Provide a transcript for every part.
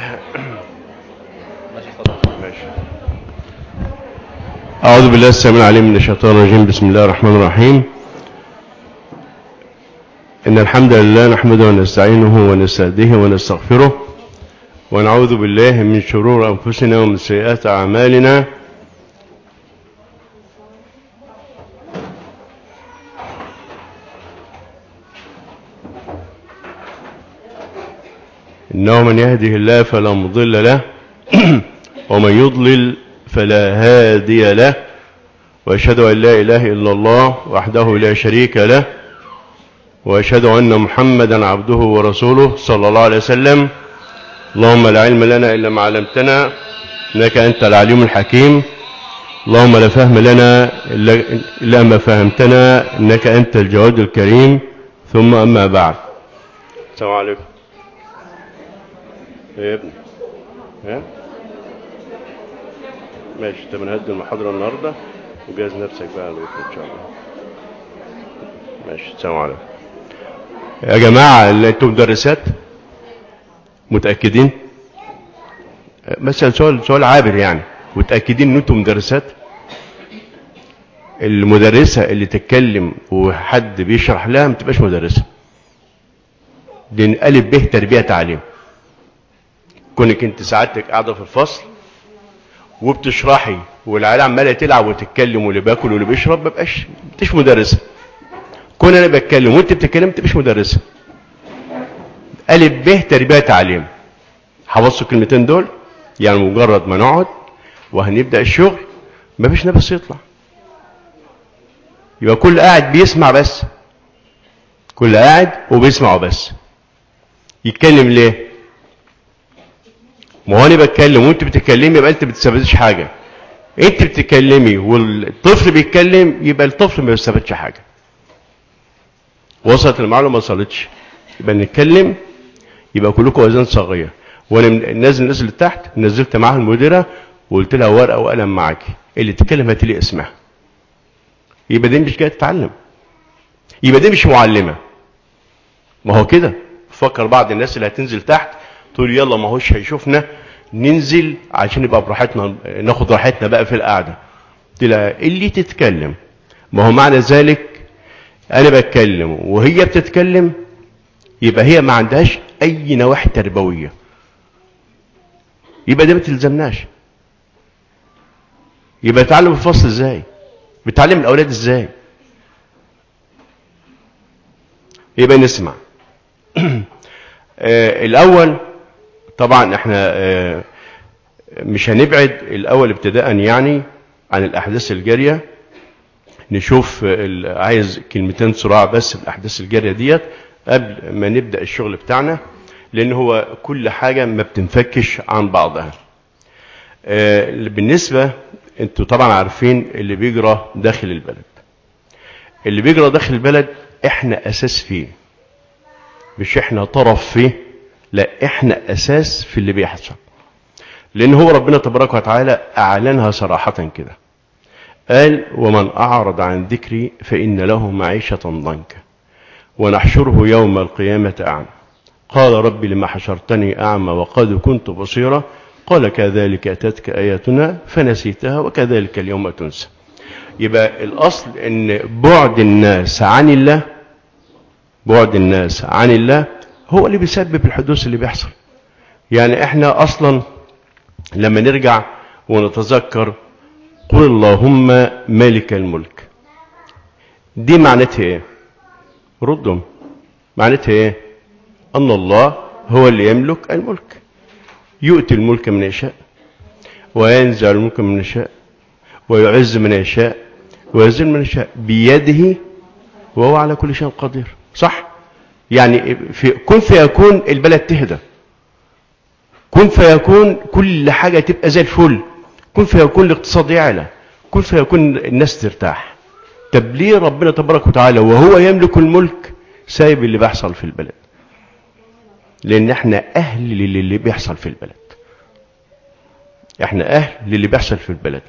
ماشي. أعوذ بالله السميع العليم من الشيطان الرجيم. بسم الله الرحمن الرحيم. إن الحمد لله نحمده ونستعينه ونستهديه ونستغفره ونعوذ بالله من شرور أنفسنا ومن سيئات أعمالنا. إنه من يهده الله فلا مضل له ومن يضلل فلا هادي له، وأشهد أن لا إله إلا الله وحده لا شريك له، وأشهد أن محمدا عبده ورسوله صلى الله عليه وسلم. اللهم لا علم لنا إلا ما علمتنا إنك أنت العليم الحكيم. اللهم لا فهم لنا إلا ما فهمتنا إنك أنت الجواد الكريم. ثم أما بعد. السلام عليكم يا ابني. ماشي. طب نهدي المحاضرة النهاردة وجهز نفسك بقى لبكرة إن شاء الله. ماشي. السلام عليكم يا جماعة. اللي انتم مدرسات متأكدين؟ مثلا سؤال عابر يعني. متأكدين ان انتم مدرسات؟ المدرسة اللي تتكلم وحد بيشرح لها ما تبقاش مدرسة. دي ألف ب تربية تعليم. كونك انت سعادتك قاعدة في الفصل وبتشرحي والعيال عماله تلعب وتتكلم واللي بياكل واللي بيشرب، ما بقاش مدرسه. كون انا بتكلم وانت بتتكلم ما تبقاش مدرسه. الف ب تربيه تعليم. حفظتوا الكلمتين دول؟ يعني مجرد ما نقعد وهنبدا الشغل ما فيش نفس يطلع، يبقى كل قاعد بيسمع بس، كل قاعد وبيسمع بس. يتكلم ليه؟ ما هو انا بتكلم وانت بتتكلمي يبقى انت ما بتستفادش حاجه. انت بتتكلمي والطفل بيتكلم يبقى الطفل ما بيستفادش حاجه. وصلت المعلومه؟ ما وصلتش. يبقى نتكلم يبقى كلكم اوزان صغيره. وانا نازل الناس اللي تحت نزلت معاها المديره وقلت لها ورقه وقلم معاكي، اللي تتكلم هات لي اسمها. يبقى دي مش جايه تتعلم، يبقى دي مش معلمه. ما هو كده فكر بعض الناس اللي هتنزل تحت تقول يلا ما هوش هيشوفنا ننزل عشان نبقى براحتنا، ناخد راحتنا بقى في القعده. تلاقي اللي تتكلم، ما هو معنى ذلك انا بتكلم وهي بتتكلم يبقى هي ما عندهاش اي نواحي تربويه، يبقى ده ما تلزمناش. يبقى تعلم في الفصل ازاي؟ بتعلم الاولاد ازاي؟ يبقى نسمع. الاول طبعا احنا مش هنبعد الاول ابتداء يعني عن الاحداث الجاريه. نشوف عايز كلمتين صراع بس بالاحداث الجاريه ديت قبل ما نبدا الشغل بتاعنا، لان هو كل حاجه ما بتنفكش عن بعضها. بالنسبه انتوا طبعا عارفين اللي بيجرى داخل البلد. اللي بيجرى داخل البلد احنا اساس فيه، مش احنا طرف فيه، لا احنا اساس في اللي بيحصل. لان هو ربنا تبارك وتعالى اعلنها صراحه كده، قال ومن اعرض عن ذكري فان له معيشه ضنكا ونحشره يوم القيامه اعمى قال رب لما حشرتني اعمى وقد كنت بصيرا قال كذلك اتتك اياتنا فنسيتها وكذلك اليوم تنسى. يبقى الاصل ان بعد الناس عن الله، بعد الناس عن الله هو اللي بيسبب الحدوث اللي بيحصل. يعني احنا اصلا لما نرجع ونتذكر قل اللهم مالك الملك، دي معناتها ايه؟ ردهم. معناتها ايه؟ ان الله هو اللي يملك الملك، يؤتي الملك من يشاء وينزع الملك من يشاء ويعز من يشاء ويذل من يشاء بيده وهو على كل شيء قدير. صح؟ يعني في كن فيكون البلد تهدى، كن فيكون كل حاجة تبقى زي الفل، كن فيكون الاقتصاد يعلى، كن فيكون الناس ترتاح. طب ليه ربنا تبارك وتعالى وهو يملك الملك سايب اللي بيحصل في البلد؟ لان احنا اهل للي بيحصل في البلد، احنا اهل للي بيحصل في البلد.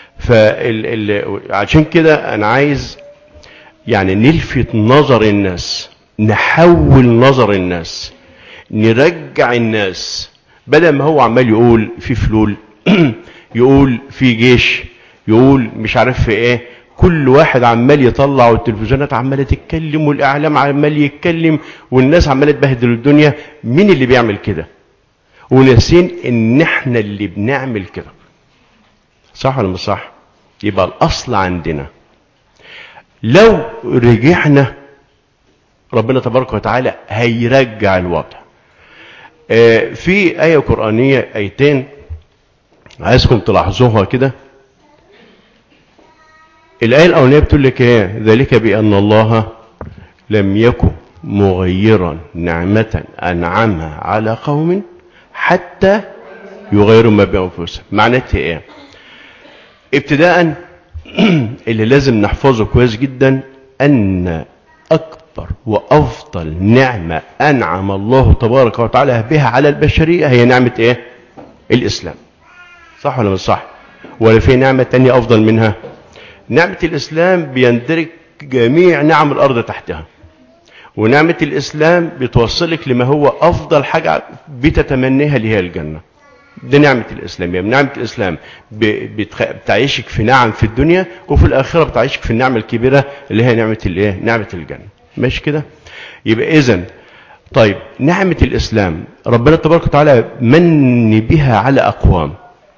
عشان كده انا عايز يعني نلفت نظر الناس، نحول نظر الناس، نرجع الناس بدل ما هو عمال يقول في فلول يقول في جيش، يقول مش عارف في ايه، كل واحد عمال يطلع والتلفزيونات عماله تتكلم والاعلام عمال يتكلم والناس عماله تبهدل الدنيا. مين اللي بيعمل كده؟ وناسين ان احنا اللي بنعمل كده. صح ولا مش صح؟ يبقى الاصل عندنا لو رجعنا ربنا تبارك وتعالى هيرجع الوضع. في آية قرآنية، آيتين عايزكم تلاحظوها كده. الآية الأولانية بتقول لك ايه؟ ذلك بأن الله لم يكن مغيرا نعمة أنعمها على قوم حتى يغيروا ما بأنفسهم. معناتها ايه؟ ابتداء اللي لازم نحفظه كويس جدا ان اكبر وافضل نعمة انعم الله تبارك وتعالى بها على البشرية هي نعمة ايه؟ الاسلام. صح ولا مش صح؟ ولا في نعمة تانية افضل منها؟ نعمة الاسلام بيندرج جميع نعم الارض تحتها، ونعمة الاسلام بتوصلك لما هو افضل حاجة بتتمنيها اللي هي الجنة. دي نعمة الإسلام. يعني نعمة الإسلام بتعيشك في نعم في الدنيا، وفي الآخرة بتعيشك في النعمة الكبيرة اللي هي نعمة الإيه؟ نعمة الجنة. ماشي كده؟ يبقى إذن طيب نعمة الإسلام ربنا تبارك وتعالى من بها على أقوام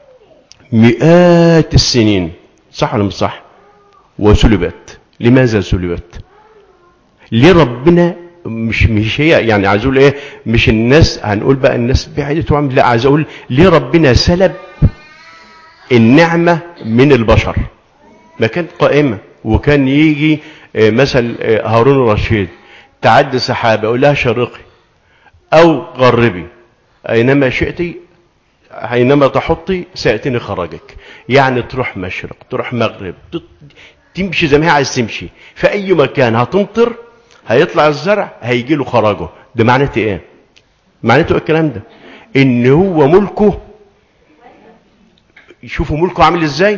مئات السنين. صح ولا مش صح؟ وسلبت. لماذا سلبت؟ ليه ربنا مش هي يعني عايز اقول ايه؟ مش الناس هنقول بقى الناس بعيدة وعمل، لا، عايز اقول ليه ربنا سلب النعمة من البشر. ما كانت قائمة وكان يجي مثلا هارون الرشيد تعدي سحابة يقول لها شرقي او غربي اينما شئتي حينما تحطي سيأتيني خرجك. يعني تروح مشرق تروح مغرب تمشي زي ما هي عايز تمشي في اي مكان، هتمطر هيطلع الزرع هيجي له خراجه. ده معناته ايه؟ معناته الكلام ده ان هو ملكه، يشوفوا ملكه عامل ازاي.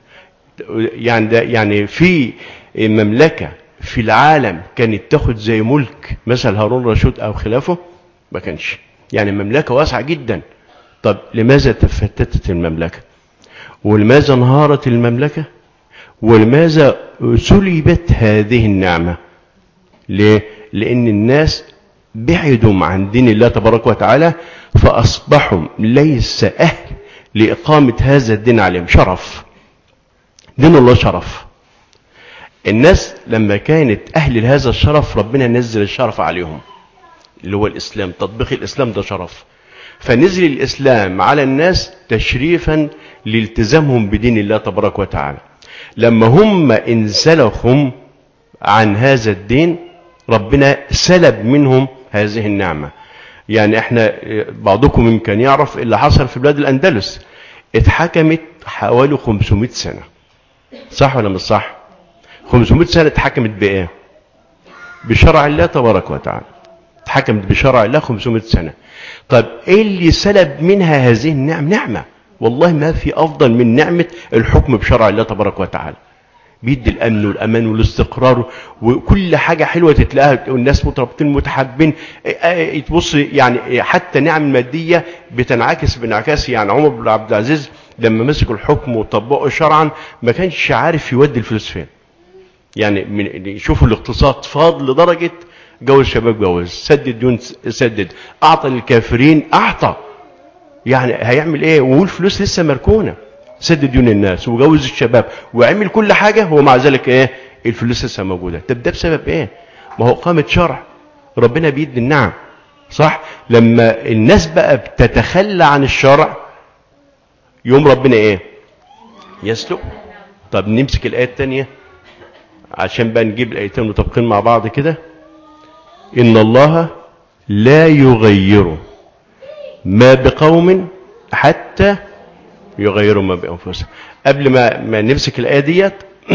يعني ده يعني في مملكة في العالم كانت تاخد زي ملك مثلا هارون الرشيد او خلافه؟ ما كانش. يعني مملكة واسعة جدا. طب لماذا تفتتت المملكة؟ ولماذا انهارت المملكة؟ ولماذا سلبت هذه النعمة؟ ليه؟ لأن الناس بعدوا عن دين الله تبارك وتعالى فأصبحوا ليس أهل لإقامة هذا الدين عليهم. شرف دين الله شرف. الناس لما كانت أهل لهذا الشرف ربنا نزل الشرف عليهم اللي هو الإسلام. تطبيق الإسلام ده شرف، فنزل الإسلام على الناس تشريفا لالتزامهم بدين الله تبارك وتعالى. لما هم انسلخوا عن هذا الدين ربنا سلب منهم هذه النعمة. يعني احنا بعضكم يمكن يعرف اللي حصل في بلاد الأندلس، اتحكمت حوالي 500 سنة. صح ولا مش صح؟ 500 سنة اتحكمت بإيه؟ بشرع الله تبارك وتعالى. اتحكمت بشرع الله 500 سنة. طب ايه اللي سلب منها هذه النعمة؟ نعمة والله ما في أفضل من نعمة الحكم بشرع الله تبارك وتعالى. بيدي الأمن والأمان والاستقرار وكل حاجة حلوة تتلاقيها والناس مترابطين متحابين. تبص يعني حتى نعم المادية بتنعكس بانعكاس. يعني عمر بن عبد العزيز لما مسك الحكم وطبقه شرعا ما كانش عارف يودي الفلوس فين. يعني يشوفوا الاقتصاد فاض لدرجة جوز الشباب جوز، سدد ديون سدد، أعطى للكافرين أعطى. يعني هيعمل إيه والفلوس لسه مركونة؟ سدد ديون الناس وجوز الشباب وعمل كل حاجة ومع ذلك إيه؟ الفلوس لسه موجودة. طب ده بسبب إيه؟ ما هو قامة شرع ربنا بيدي النعم. صح؟ لما الناس بقى بتتخلى عن الشرع يوم ربنا إيه؟ يسلق. طب نمسك الآية الثانية عشان بقى نجيب الآيتين متفقين مع بعض كده. إن الله لا يغير ما بقوم حتى يغيروا ما بأنفسهم. قبل ما نمسك الآية ديت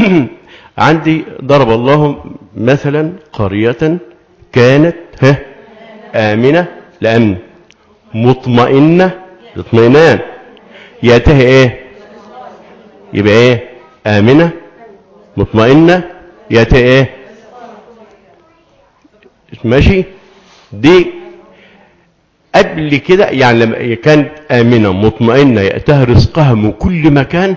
عندي ضرب الله مثلا قرية كانت آمنة لأمن مطمئنة اطمئنان ياتها ايه؟ يبقى ايه؟ آمنة مطمئنة ياتها ايه؟ ماشي. دي قبل كده يعني لما كانت آمنة مطمئنة يأتيها رزقها من كل مكان،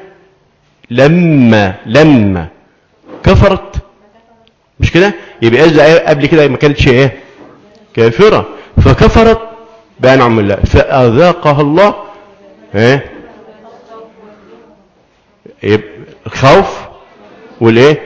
لما كفرت، مش كده؟ يبقى إذا قبل كده ما كانتش ايه؟ كافرة، فكفرت بأنعم الله فأذاقها الله ايه؟ الخوف والايه؟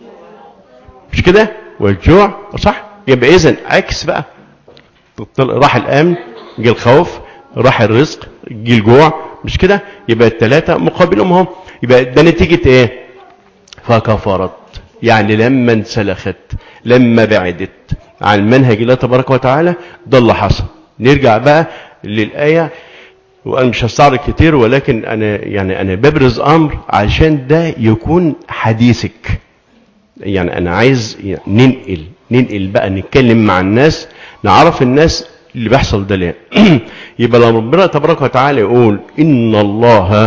مش كده؟ والجوع، صح؟ يبقى إذن عكس بقى، راح الامن جه الخوف، راح الرزق جه الجوع، مش كده؟ يبقى الثلاثه مقابلهم هم. يبقى ده نتيجه ايه؟ فكفرت، يعني لما انسلخت، لما بعدت عن منهج الله تبارك وتعالى، ده اللي حصل. نرجع بقى للايه، وانا مش هستعرض كتير، ولكن انا ببرز امر عشان ده يكون حديثك. يعني انا عايز ننقل بقى، نتكلم مع الناس، نعرف الناس اللي بيحصل ده ليه. يبقى لما ربنا تبارك وتعالى يقول ان الله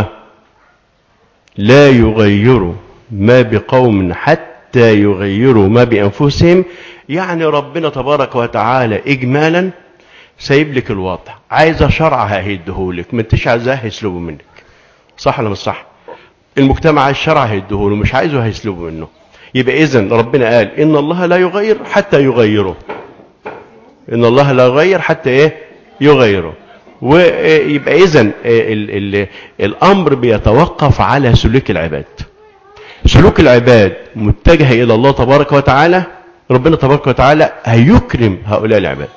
لا يغير ما بقوم حتى يغيروا ما بانفسهم، يعني ربنا تبارك وتعالى اجمالا سايب لك الوضع، عايزه شرع هيديهولك، ما انتش عايزاه هيسلبه منك، صح ولا مش صح؟ المجتمع عايز شرع هيديهوله، مش عايزه هيسلبه منه. يبقى اذن ربنا قال ان الله لا يغير حتى يغيره، ان الله لا يغير حتى ايه؟ يغيره. ويبقى اذن الامر بيتوقف على سلوك العباد. سلوك العباد متجه الى الله تبارك وتعالى، ربنا تبارك وتعالى هيكرم هؤلاء العباد.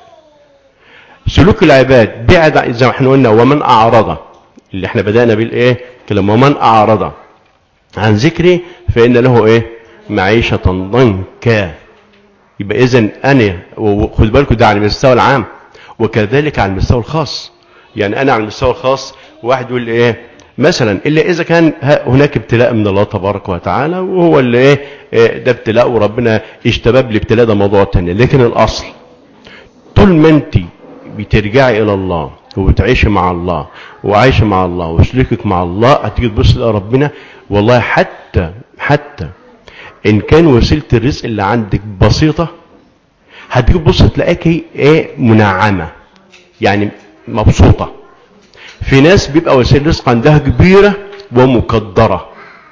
سلوك العباد بعد، زي ما احنا قلنا، ومن اعرض، اللي احنا بدأنا بالايه كلام، ومن اعرض عن ذكري فان له ايه؟ معيشة ضنكا. يبقى اذن انا، وخد بالكم ده على المستوى العام، وكذلك على المستوى الخاص. يعني انا على المستوى الخاص واحد يقول ايه مثلا، الا اذا كان هناك ابتلاء من الله تبارك وتعالى، وهو اللي ده ابتلاء، وربنا اجتباب الابتلاء، ده موضوع تاني. لكن الاصل طول ما انت بترجعي الى الله وبتعيشي مع الله وعايشه مع الله وسلوكك مع الله، هتيجي تبص لربنا والله، حتى ان كان وسيله الرزق اللي عندك بسيطه، هتيجي تبص تلاقيكي منعمه، يعني مبسوطه. في ناس بيبقى وسيله الرزق عندها كبيره ومقدره،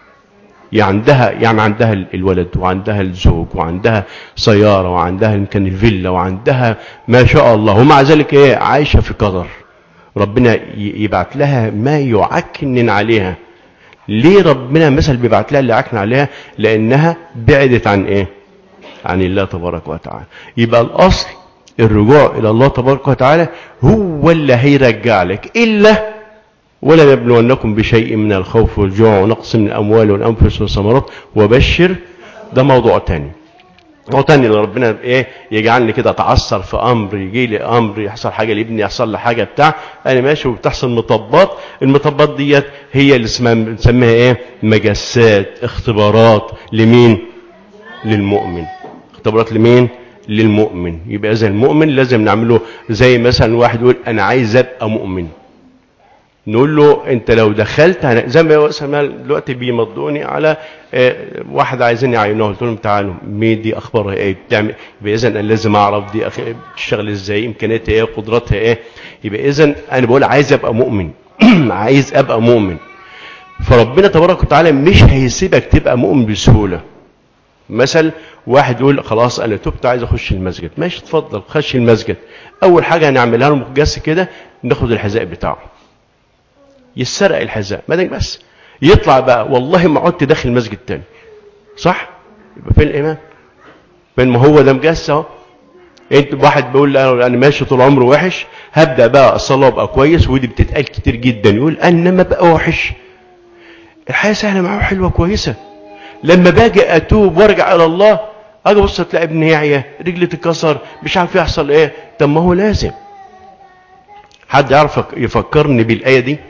يعني عندها الولد، وعندها الزوج، وعندها سياره، وعندها يمكن الفيلا، وعندها ما شاء الله، ومع ذلك عايشه في قدر ربنا يبعت لها ما يعكنن عليها. ليه ربنا مثل بيبعت لها اللي عكن عليها؟ لانها بعدت عن عن الله تبارك وتعالى. يبقى الاصل الرجوع الى الله تبارك وتعالى هو اللي هيرجع لك. الا ولا نبلونكم بشيء من الخوف والجوع ونقص من الاموال والانفس والثمرات وبشر، ده موضوع تاني. موضوع تاني اللي ربنا يجعلني كده اتعثر في امر، يجي لي امر، يحصل حاجه لابني، يحصل لي حاجه بتاع، انا ماشي وبتحصل مطبات. المطبات ديت هي اللي بنسميها مجسات، اختبارات. لمين؟ للمؤمن. اختبارات لمين؟ للمؤمن. يبقى اذا المؤمن لازم نعمله. زي مثلا واحد يقول انا عايز ابقى مؤمن، نقول له انت لو دخلت، زي ما دلوقتي بيمضوني على واحد عايزين يعينوه، قلت لهم تعالوا مين دي، اخبارها ايه، بتعمل. يبقى اذا انا لازم اعرف دي بتشتغل ازاي، امكانياتها ايه، قدراتها ايه. يبقى اذا انا بقول عايز ابقى مؤمن. عايز ابقى مؤمن. فربنا تبارك وتعالى مش هيسيبك تبقى مؤمن بسهوله. مثل واحد يقول خلاص انا تبت عايز اخش المسجد، ماشي اتفضل خش المسجد. اول حاجه هنعملها له مقياس كده، ناخد الحذاء بتاعه، يسرق الحذاء، ما بس يطلع بقى والله ما عدت داخل المسجد تاني، صح؟ يبقى فين الايمان؟ فين؟ ما هو ده مقياس اهو. انت واحد بيقول انا ماشي طول عمره وحش، هبدا بقى اصلي وابقى كويس، ودي بتتقال كتير جدا، يقول انا ما بقى وحش، الحياه سهله معاه حلوه كويسه، لما باجي اتوب وارجع الى الله اجي ابص تلاقي ابني يعيا، رجلي تتكسر، مش عارف يحصل ايه. طب ما هو لازم. حد يعرف يفكرني بالايه دي؟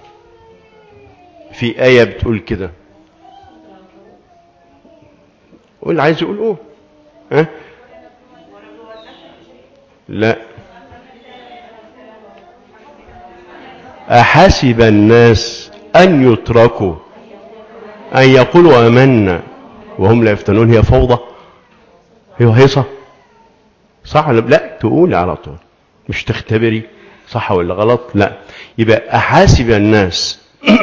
في آية بتقول كده، قول عايز يقول ها؟ لا، أحسب الناس أن يتركوا أن يقولوا آمنا وهم لا يفتنون. هي فوضى، هي هيصة، صح ولا لا؟ تقولي على طول، مش تختبري. صح ولا غلط؟ لا. يبقى أحاسب الناس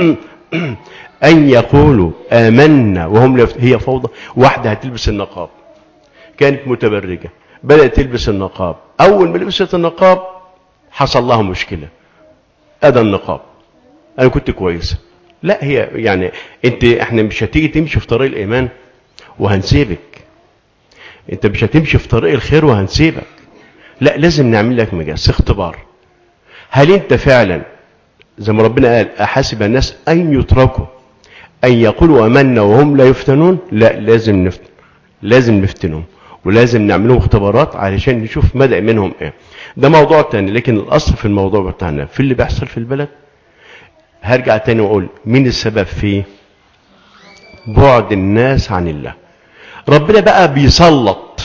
أن يقولوا آمنا وهم لا هي فوضى. واحدة هتلبس النقاب، كانت متبرجة، بدأت تلبس النقاب، أول ما لبست النقاب حصل لها مشكلة، أدى النقاب، أنا كنت كويسة. لا، هي يعني احنا مش هتيجي تمشي في طريق الإيمان وهنسيبك، انت مش هتمشي في طريق الخير وهنسيبك. لا، لازم نعمل لك مجاز اختبار. هل انت فعلا زي ما ربنا قال أحاسب الناس أن يتركوا أن يقولوا آمنا وهم لا يفتنون؟ لا، لازم نفتنهم، ولازم نعملهم اختبارات علشان نشوف مدى إيمانهم ايه. ده موضوع تاني، لكن الأصل في الموضوع بتاعنا في اللي بيحصل في البلد. هرجع تاني وأقول مين السبب فيه؟ بعد الناس عن الله. ربنا بقى بيسلط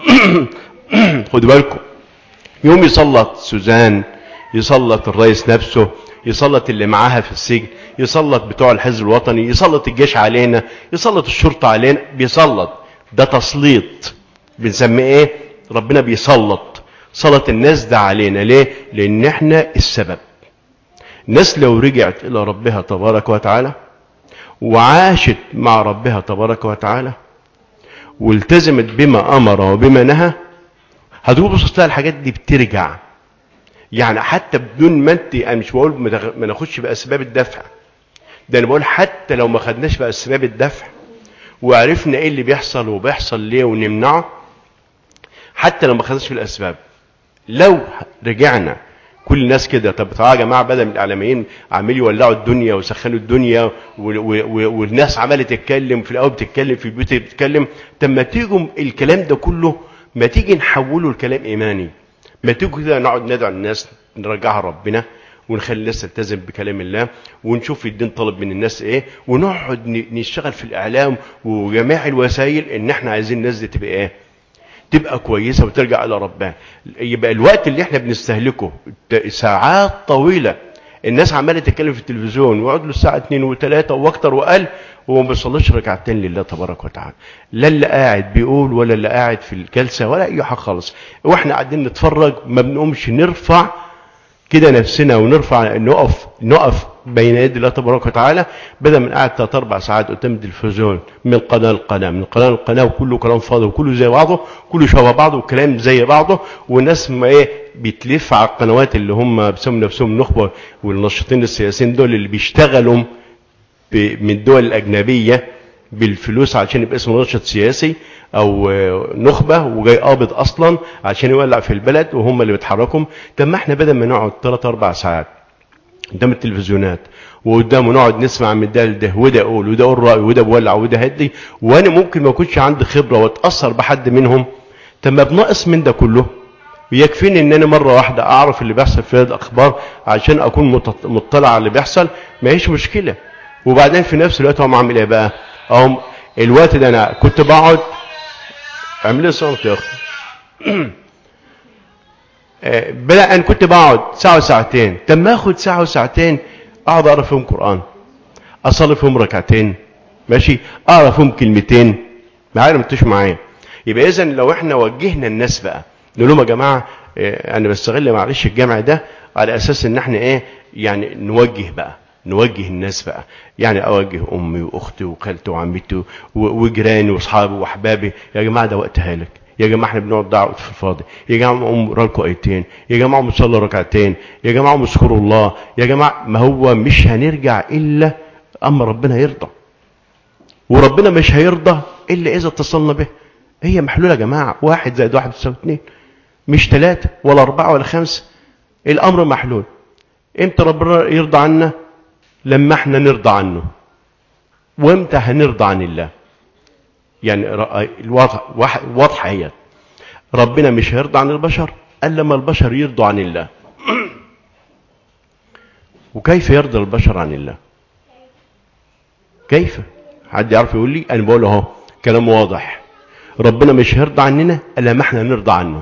خدوا بالكم، يوم يسلط سوزان، يسلط الرئيس نفسه، يسلط اللي معاها في السجن، يسلط بتوع الحزب الوطني، يسلط الجيش علينا، يسلط الشرطة علينا، بيسلط. ده تسليط بنسميه ايه؟ ربنا بيسلط الناس ده علينا. ليه؟ لان احنا السبب. الناس لو رجعت الى ربها تبارك وتعالى وعاشت مع ربها تبارك وتعالى والتزمت بما امر وبما نهى، هتبص تلاقي الحاجات دي بترجع. يعني حتى بدون ما انا مش بقول ما ناخدش باسباب الدفع، ده انا بقول حتى لو ما خدناش باسباب الدفع وعرفنا ايه اللي بيحصل وبيحصل ليه ونمنعه، حتى لو ما خدناش في الاسباب، لو رجعنا كل الناس كده، طب تعالوا يا جماعه بدل من الاعلاميين عمالين يولعوا الدنيا ويسخنوا الدنيا والناس عماله تتكلم في الاول، بتتكلم في البيوت بتتكلم، طب ما تيجوا الكلام ده كله ما تيجي نحوله لكلام ايماني، ما تيجوا كده نقعد ندعو الناس نرجعها ربنا ونخلي الناس تلتزم بكلام الله ونشوف الدين طلب من الناس ايه، ونقعد نشتغل في الاعلام وجميع الوسائل ان احنا عايزين الناس دي تبقى ايه؟ تبقى كويسه وترجع الى ربها. يبقى الوقت اللي احنا بنستهلكه ساعات طويله الناس عماله تتكلم في التلفزيون ويقعد له الساعه 2 و3 واكتر واقل وهو ما بيصليش ركعتين لله تبارك وتعالى، لا اللي قاعد بيقول ولا اللي قاعد في الجلسه ولا اي حاجه خالص، واحنا قاعدين نتفرج ما بنقومش نرفع كده نفسنا ونرفع نقف بين يدي الله تبارك وتعالى، بدل من قاعد 3 4 ساعات قدام التلفزيون من قناه لقناه من قناه لقناه، وكله كلام فاضي وكله زي بعضه، كله شبه بعضه وكلام زي بعضه، والناس ما ايه بتلف على القنوات اللي هم بيسموا نفسهم نخبه والناشطين السياسيين دول اللي بيشتغلوا من الدول الاجنبيه بالفلوس عشان يبقى اسمه ناشط سياسي او نخبه وجاي قابض اصلا عشان يولع في البلد وهم اللي بيتحركوا. طب ما احنا بدل ما نقعد 3 4 ساعات قدام التلفزيونات وقدامه نقعد نسمع من ده لده وده يقول وده يقول رايه وده بولع وده هدي، وانا ممكن ما اكونش عندي خبره واتاثر بحد منهم، طب ما بناقص من ده كله ويكفيني ان انا مره واحده اعرف اللي بيحصل في الاخبار عشان اكون مطلع على اللي بيحصل، ما هيش مشكله. وبعدين في نفس الوقت هم عامل ايه بقى؟ هم الوقت ده انا كنت بقعد اعمل لي صوت يا اخي بلا انا كنت بقعد ساعه وساعتين، طب ما اخد ساعه وساعتين اقعد اقرا فيهم قران، اصلي فيهم ركعتين، ماشي، اقرا فيهم كلمتين، معايا مش معايا؟ يبقى اذا لو احنا وجهنا الناس بقى نقول لهم يا جماعه انا بستغل معلش الجامع ده على اساس ان احنا ايه يعني نوجه الناس بقى، يعني اوجه امي واختي وخالتي وعمتي وجيراني واصحابي واحبابي، يا جماعه ده وقت هالك، يا جماعه احنا بنقعد دعوه في الفاضي، يا جماعه قوموا اقرا لكم ايتين، يا جماعه قوموا صلوا ركعتين، يا جماعه قوموا اذكروا الله، يا جماعه ما هو مش هنرجع الا اما ربنا يرضى، وربنا مش هيرضى الا اذا اتصلنا به. هي محلوله يا جماعه، 1 زائد 1 يساوي 2، مش 3 ولا 4 ولا 5، الامر محلول. امتى ربنا يرضى عنا؟ لما احنا نرضى عنه. وامتى هنرضى عن الله؟ يعني واضحه هي، ربنا مش هيرضى عن البشر الا لما البشر يرضوا عن الله. وكيف يرضى البشر عن الله؟ كيف؟ حد يعرف يقول لي؟ انا بقول اهو كلام واضح، ربنا مش هيرضى عننا الا ما احنا نرضى عنه.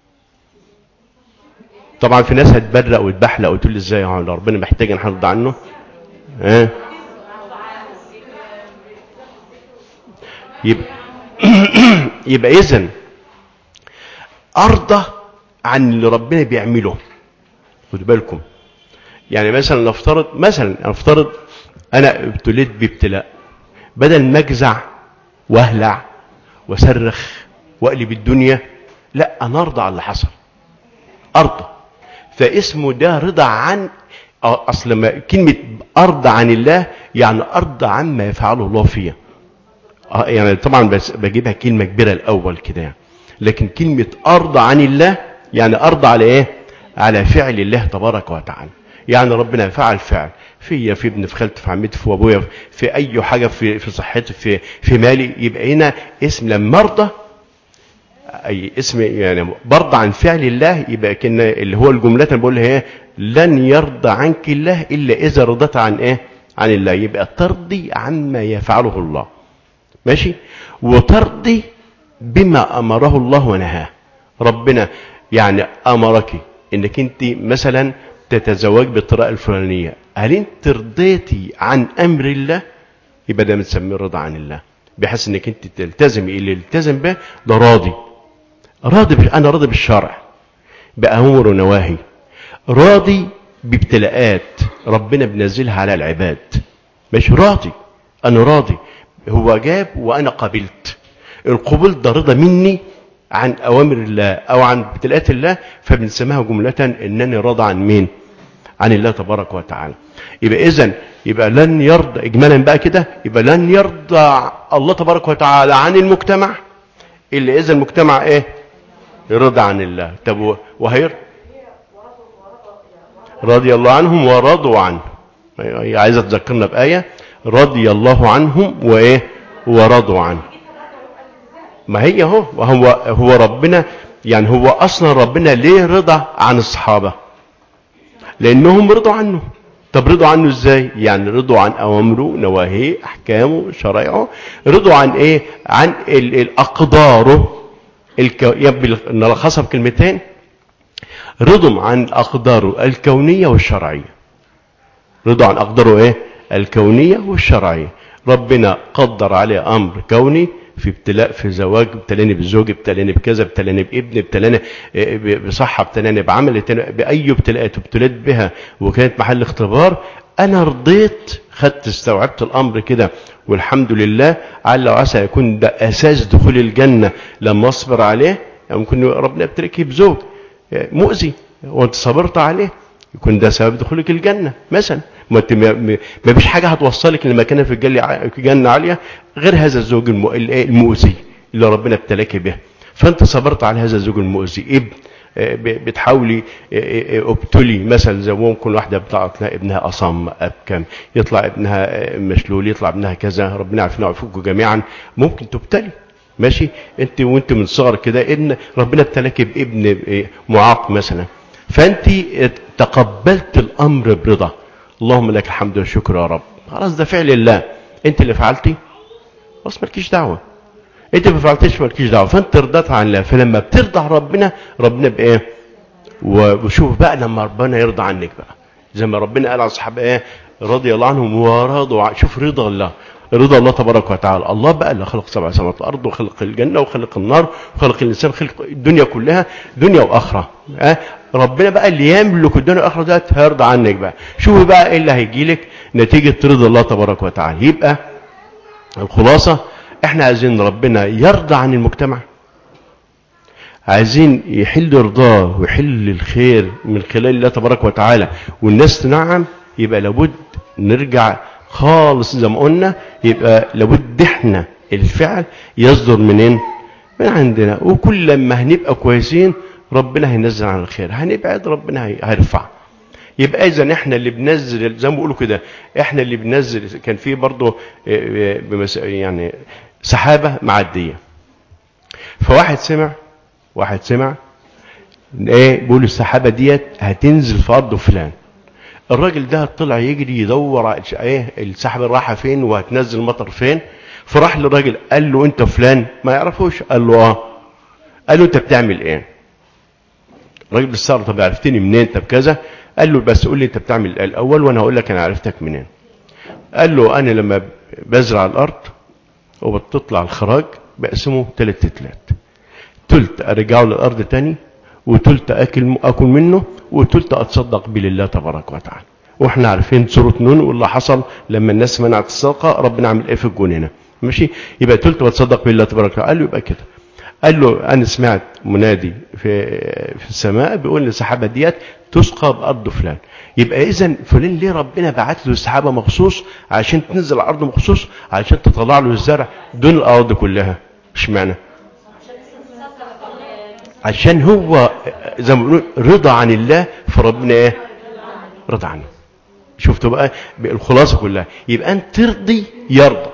طبعا في ناس هتبرق وتبحلق وتقول لي ازاي ربنا محتاج ان احنا نرضى عنه؟ يبقى اذن ارضى عن اللي ربنا بيعمله خدوا بالكم. يعني مثلا نفترض انا ابتليت بابتلاء، بدل ما اجزع واهلع وصرخ واقلب الدنيا، لا انا ارضى على اللي حصل، ارضى. فاسمه ده رضا عن، اصل ما كلمه ارضى عن الله يعني ارضى عما يفعله الله فيا. يعني طبعا بس بجيبها كلمه كبيره الاول كده يعني. لكن كلمه ارضى عن الله يعني ارضى على ايه؟ على فعل الله تبارك وتعالى. يعني ربنا فعل فعل فيا، في ابن، في خالتي، في عمتي، في ابويا، في اي حاجه، في صحتي، في مالي. يبقى هنا اسم لما ارضى، اي اسم يعني برضى عن فعل الله، يبقى كان اللي هو الجمله اللي بقولها ايه؟ لن يرضى عنك الله الا اذا رضيت عن ايه؟ عن الله. يبقى ترضي عما يفعله الله، ماشي، وترضي بما امره الله ونهاه. ربنا يعني امرك انك انت مثلا تتزوج بالطريقه الفلانيه، هل انت رضيتي عن امر الله؟ يبقى ده بنسميه الرضا عن الله، بحيث انك انت تلتزمي اللي التزم به ده راضي. انا راضي بالشرع بأمور ونواهي، راضي بابتلاءات ربنا بنزلها على العباد، مش راضي، انا راضي. هو جاب وانا قبلت. القبول ده رضا مني عن اوامر الله او عن ابتلاءات الله، فبنسميها جمله انني راضي عن مين؟ عن الله تبارك وتعالى. يبقى اذن يبقى لن يرضى اجمالا بقى كده، يبقى لن يرضى الله تبارك وتعالى عن المجتمع الا اذا المجتمع ايه؟ يرضى عن الله. طب وهير رضي الله عنهم ورضوا عنه. هي عايزه تذكرنا بايه رضي الله عنهم وايه؟ ورضوا عنه. ما هي هو ربنا، يعني هو اصلا ربنا ليه رضى عن الصحابه؟ لانهم رضوا عنه. طب رضوا عنه ازاي؟ يعني رضوا عن اوامره، نواهيه، احكامه، شرائعه. رضوا عن ايه؟ عن الاقداره نلخصها بكلمتين: رضوا عن اقداره الكونيه والشرعيه. رضوا عن اقداره ايه؟ الكونيه والشرعيه. ربنا قدر عليه امر كوني، في ابتلاء، في زواج، ابتلاني بالزوج، ابتلاني بكذا، ابتلاني بابن، ابتلاني بصحه، ابتلاني بعمل، باي ابتلاءات ابتليت بها وكانت محل اختبار، انا رضيت، خدت استوعبت الامر كده، والحمد لله. على وعسى يكون ده اساس دخول الجنه لما اصبر عليه. يعني ممكن ربنا يبتليك بزوج مؤذي وانت صبرت عليه، يكون ده سبب دخولك الجنه مثلا. ما فيش حاجه هتوصلك لمكانه في الجنه عاليه غير هذا الزوج المؤذي اللي ربنا ابتلاك به. فانت صبرت على هذا الزوج المؤذي. ابن بتحاولي ابتلي مثلا، زي ممكن واحده بتطلع ابنها اصم، ابكم، يطلع ابنها مشلول، يطلع ابنها كذا، ربنا يعافينا ويعافيكم جميعا. ممكن تبتلي، ماشي، وانت من صغر كده ابن ربنا ابتلاك بابن معاق مثلا، فانت تقبلت الامر برضا، اللهم لك الحمد والشكر يا رب، خلاص ده فعل الله. انت اللي فعلتي، خلاص مالكيش دعوه، انت ما فعلتش مالكيش دعوه، فانت رضيت عن الله. فلما بترضى عن ربنا بايه؟ وشوف بقى لما ربنا يرضى عنك بقى، زي ما ربنا قال على الصحابه ايه؟ رضي الله عنهم ورضوا شوف رضا الله، رضا الله تبارك وتعالى. الله بقى اللي خلق 7 سماوات والارض، وخلق الجنه، وخلق النار، وخلق الانسان، خلق الدنيا كلها، دنيا واخره. ربنا بقى اللي يملك الدنيا والاخره ده هيرضى عنك بقى. شوف بقى ايه اللي هيجي لك نتيجه رضا الله تبارك وتعالى. يبقى الخلاصه، احنا عايزين ربنا يرضى عن المجتمع، عايزين يحل رضاه ويحل الخير من خلال الله تبارك وتعالى، والناس تنعم. يبقى لابد نرجع خالص زي ما قلنا، يبقى لابد احنا الفعل يصدر منين؟ من عندنا. وكل لما هنبقى كويسين ربنا هينزل عن الخير، هنبعد ربنا هيرفع. يبقى اذا احنا اللي بننزل، زي ما بيقولوا كده، احنا اللي بننزل. كان في برضه يعني سحابه معديه، فواحد سمع ايه بيقول السحابه ديت هتنزل في ارض فلان. الراجل ده طلع يجري يدور ايه السحابه رايحه فين وهتنزل مطر فين. فراح للراجل قال له انت فلان؟ ما يعرفوش. قال له اه. قال له انت بتعمل ايه؟ الراجل بالصبر، طب عرفتني منين؟ طب كذا. قال له بس قول لي انت بتعمل ايه الاول وانا هقول لك انا عرفتك منين. قال له انا لما بزرع الارض وبتطلع الخراج بقسمه 3 تلات، تلت ارجعه للارض تاني، وتلت اكل منه وتلت اتصدق به لله تبارك وتعالى. واحنا عارفين سورة نون واللي حصل لما الناس منعت الصدقة ربنا عمل ايه في الجون هنا. ماشي، يبقى تلت بتصدق بالله تبارك وتعالى. قال له يبقى كده. قال له انا سمعت منادي في السماء بيقول ان السحابه ديت تسقى بارض فلان. يبقى اذا فلان ليه ربنا بعت له السحابه مخصوص عشان تنزل على الارض مخصوص عشان تطلع له الزرع دون الارض كلها؟ اشمعنى؟ عشان هو زي ما بيقولوا رضا عن الله، فربنا ايه؟ رضى عنه. شفتوا بقى الخلاصه كلها؟ يبقى انت ترضي يرضى.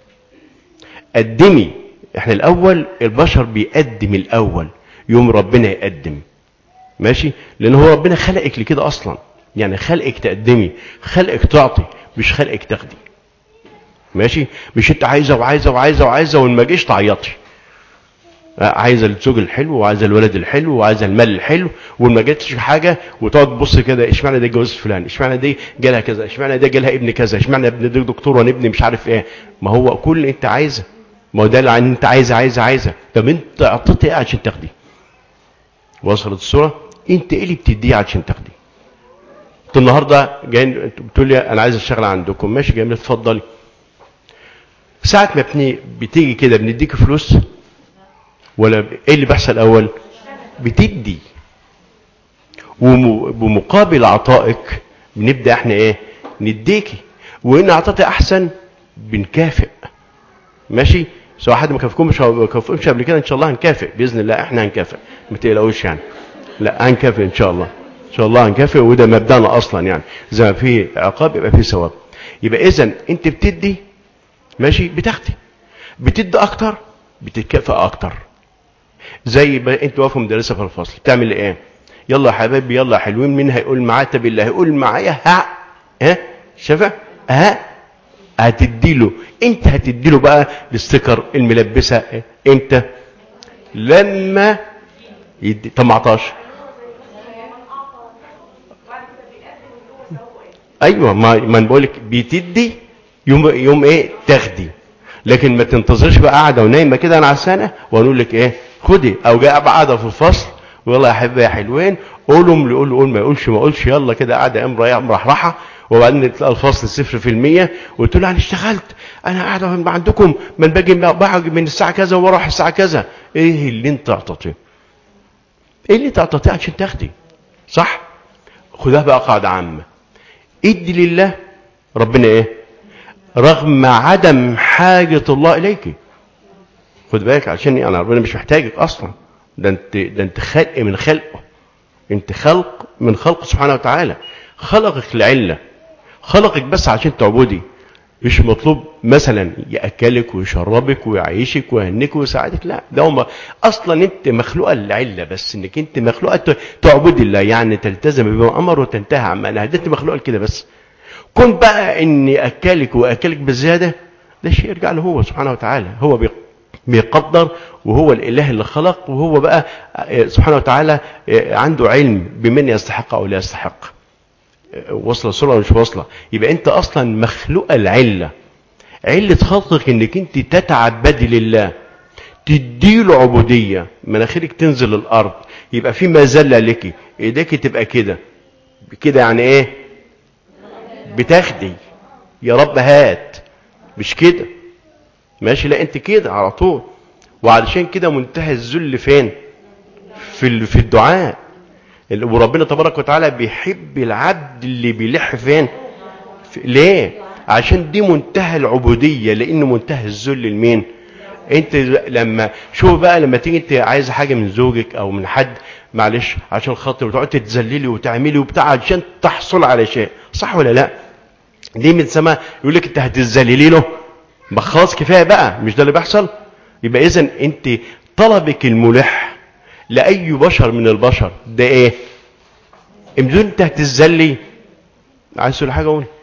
قدمي. احنا الاول البشر بيقدم الاول يوم ربنا يقدم. ماشي، لان هو ربنا خلقك لكده اصلا، يعني خلقك تقدمي، خلقك تعطي، مش خلقك تاخدي. ماشي، مش انت عايزه وعايزه وعايزه وعايزه وان ما جيش تعيطي. عايزه الزوج الحلو وعايزه الولد الحلو وعايزه المال الحلو، وما جاتش حاجه وتقعد تبص كده اشمعنى ده جوز فلان، اشمعنى دي جالها كذا، اشمعنى ده جالها ابن كذا، اشمعنى ابن ده دكتور وانا ابني مش عارف ايه. ما هو كل اللي انت عايزه، ما هو ده اللي انت عايزه. طب انت اعطيت ايه عشان تاخدي؟ وصلت الصوره؟ انت ايه اللي بتديه عشان تاخدي؟ انت النهارده جاي بتقول لي انا عايز اشتغل عندكم، ماشي جميل اتفضلي. ساعه ما بتيجي كده بنديك فلوس ولا ايه اللي بيحصل الاول؟ بتدي، وبمقابل عطائك بنبدا احنا ايه؟ نديكي. وان اعطيتي احسن بنكافئ. ماشي، سواء حد ما كافئكمش قبل كده ان شاء الله هنكافئ باذن الله. احنا هنكافئ ما تقلقوش يعني، لا هنكافئ ان شاء الله، ان شاء الله هنكافئ. وده مبدأنا اصلا يعني، زي ما في عقاب يبقى في ثواب. يبقى اذا انت بتدي، ماشي، بتاخدي. بتدي اكتر بتتكافئ اكتر. زي ما انت واقفه مدرسه في الفصل بتعمل ايه؟ يلا يا حبايبي يلا يا حلوين، مين هيقول معايا؟ طب اللي هيقول معايا ها شايفه هتديله. انت هتديله بقى الاستيكر الملبسه امتى؟ لما يدي 18. ايوه، ما انا بقول لك بتدي يوم ايه؟ تاخدي. لكن ما تنتظرش بقى قاعده ونايمه كده انا عسانه واقول لك ايه خدي، او جاي قاعده في الفصل والله يا حبيبي يا حلوين قولوا اللي يقول ما يقولش يلا كده قاعده قام مرحرحه، وبعدين تلاقي الفصل 0%. وتقول له انا اشتغلت، انا قاعده عندكم من باجي من الساعه كذا واروح الساعه كذا. ايه اللي انت اعطيته؟ ايه اللي انت اعطيته عشان تاخدي؟ صح؟ خدها بقى قاعده عامه. ادي لله ربنا ايه؟ رغم عدم حاجه الله اليك. خد بالك، عشان يعني ربنا مش محتاجك اصلا. ده انت خلق من خلقه. انت خلق من خلقه سبحانه وتعالى. خلقك لعله، خلقك بس عشان تعبدي. مش مطلوب مثلا ياكلك ويشربك ويعيشك ويهنك ويساعدك، لا، ده هو اصلا انت مخلوقه للعله، بس انك انت مخلوقه تعبدي الله، يعني تلتزم بما امر وتنتهي عما نهى. انت مخلوقه كده بس. كن بقى اني اكلك واكلك بزياده، ده شيء يرجع له هو سبحانه وتعالى. هو بيقدر، وهو الاله اللي خلق، وهو بقى سبحانه وتعالى عنده علم بمن يستحق او لا يستحق. وصله الصوره ولا مش واصله؟ يبقى انت اصلا مخلوقه العله، عله خلقك انك انت تتعبدي لله، تديله عبوديه، مناخيرك تنزل الارض، يبقى في مذله لك، ايديك تبقى كده كده، يعني ايه؟ بتاخدي يا رب هات، مش كده؟ ماشي، لا انت كده على طول. وعلشان كده منتهى الذل فين؟ في الدعاء. وربنا تبارك وتعالى بيحب العبد اللي بيلح فين؟ ليه؟ عشان دي منتهى العبودية، لان منتهى الذل لمين؟ انت لما شوف بقى، لما تيجي انت عايز حاجة من زوجك او من حد، معلش عشان خاطر وتقعد تتذللي وتعملي وبتاع عشان تحصل على شيء، صح ولا لا؟ ليه من سما يقول لك انت هتتذللي له؟ ما خلاص كفايه بقى، مش ده اللي بيحصل؟ يبقى اذا انت طلبك الملح لاي بشر من البشر ده ايه؟ امدون انت هتتذلي. عايز تقول حاجه؟ قول.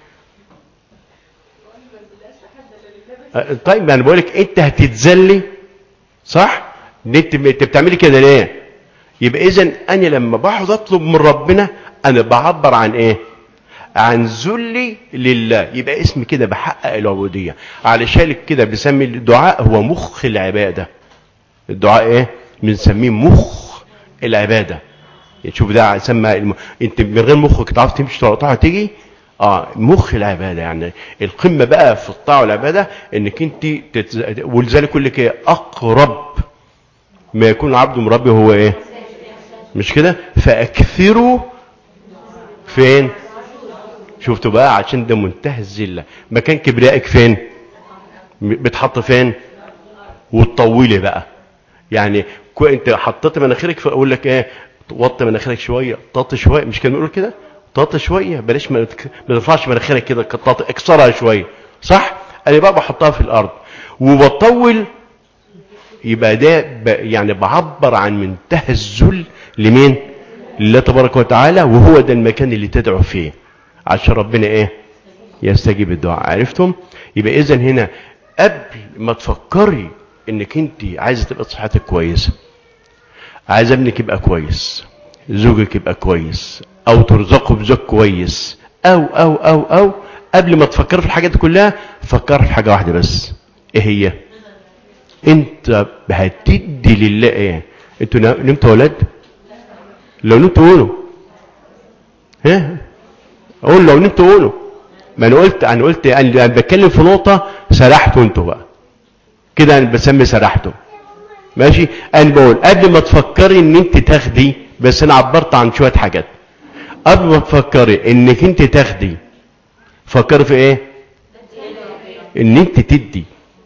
طيب انا بقول لك انت هتتذلي، صح؟ انت بتعملي كده ليه؟ يبقى اذا انا لما بقعد اطلب من ربنا انا بعبر عن ايه؟ عن ذلي لله. يبقى اسم كده بحقق العبوديه. علشان كده بنسمي الدعاء هو مخ العباده. الدعاء ايه؟ بنسميه مخ العباده. شوف ده يسمى انت من غير مخك تعرف تمشي ولا تيجي. مخ العباده يعني القمه بقى في الطاعه والعباده انك انت ولذلك يقول لك ايه اقرب ما يكون العبد من ربه هو ايه مش كده فاكثروا فين شفتوا بقى عشان ده منتهى الذله مكان كبريائك فين بتحط فين وتطولي بقى يعني انت حطيت مناخيرك فاقول لك ايه وطي مناخيرك شويه طاطي شويه مش كان بيقول كده طاطي شويه بلاش ما ترفعش مناخيرك كده طاطي اكسرها شويه صح انا بقى بحطها في الارض وبطول يبقى ده يعني بعبر عن منتهى الذل لمين لله تبارك وتعالى وهو ده المكان اللي تدعو فيه عشان ربنا ايه يستجيب الدعاء عرفتم يبقى اذا هنا قبل ما تفكري انك انت عايزه تبقى صحتك كويسه عايز ابنك يبقى كويس زوجك يبقى كويس او ترزقه بزوج كويس او قبل ما تفكر في الحاجات دي كلها فكر في حاجه واحده بس ايه هي انت هتدي لله ايه انتوا نمتوا ولاد لو نمتوا قولوا اقول لو نمتوا قولوا ما انا قلت انا بتكلم في نقطه سرحتوا انتوا بقى كده انا بسمي سرحتوا ماشي انا بقول قبل ما تفكري ان انت تاخدي بس انا عبرت عن شويه حاجات قبل ما تفكري انك انت تاخدي فكري في ايه ان انت تدي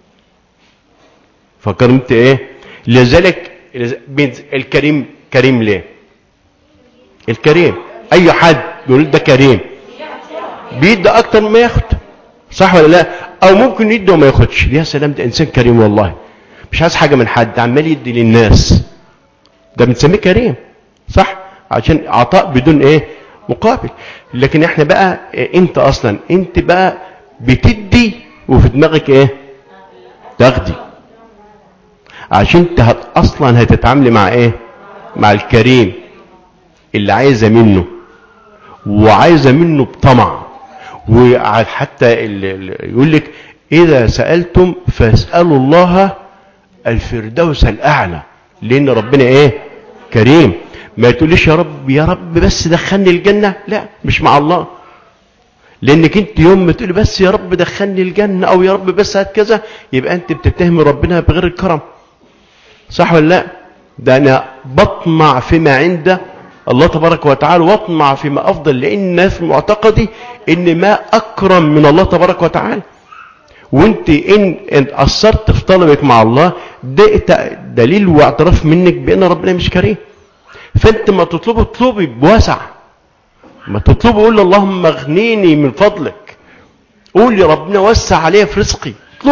فكري انت ايه لذلك الكريم كريم ليه الكريم اي حد بيقول ده كريم بيدي اكتر ما ياخد صح ولا لا او ممكن يدي وما ياخدش يا سلام ده انسان كريم والله مش عايز حاجه من حد عمال يدي للناس ده بنسميه كريم صح عشان عطاء بدون ايه مقابل لكن احنا بقى انت اصلا انت بقى بتدي وفي دماغك ايه تاخدي عشان انت اصلا هتتعاملي مع ايه مع الكريم اللي عايزه منه وعايزه منه بطمع وحتى يقول لك اذا سالتم فاسالوا الله الفردوس الاعلى لان ربنا ايه كريم ما تقوليش يا رب بس دخلني الجنه لا مش مع الله لانك انت يوم ما تقولي بس يا رب دخلني الجنه او يا رب بس هات كذا يبقى انت بتتهم ربنا بغير الكرم صح ولا لا ده انا بطمع فيما عنده الله تبارك وتعالى واطمع فيما افضل لان في معتقدي ان ما اكرم من الله تبارك وتعالى وانت ان قصرت في طلبك مع الله ده دليل واعتراف منك بان ربنا مش كريم فانت ما اطلبي بوسع ما تطلبي قول اللهم اغنيني من فضلك قول يا ربنا وسع عليا في رزقي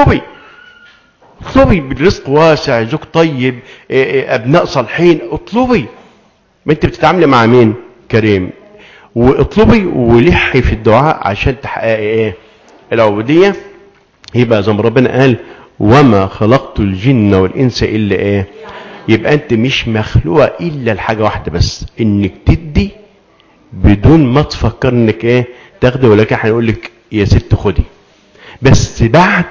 اطلبي بالرزق واسع زوج طيب ابناء صالحين اطلبي ما انت بتتعاملي مع مين كريم واطلبي ولحي في الدعاء عشان تحققي ايه العبوديه يبقى زي ما ربنا قال وما خلقت الجن والانس الا ايه يبقى انت مش مخلوقه الا الحاجه واحده بس انك تدي بدون ما تفكر انك ايه تاخدي ولكن هنقول لك يا ست خدي بس بعد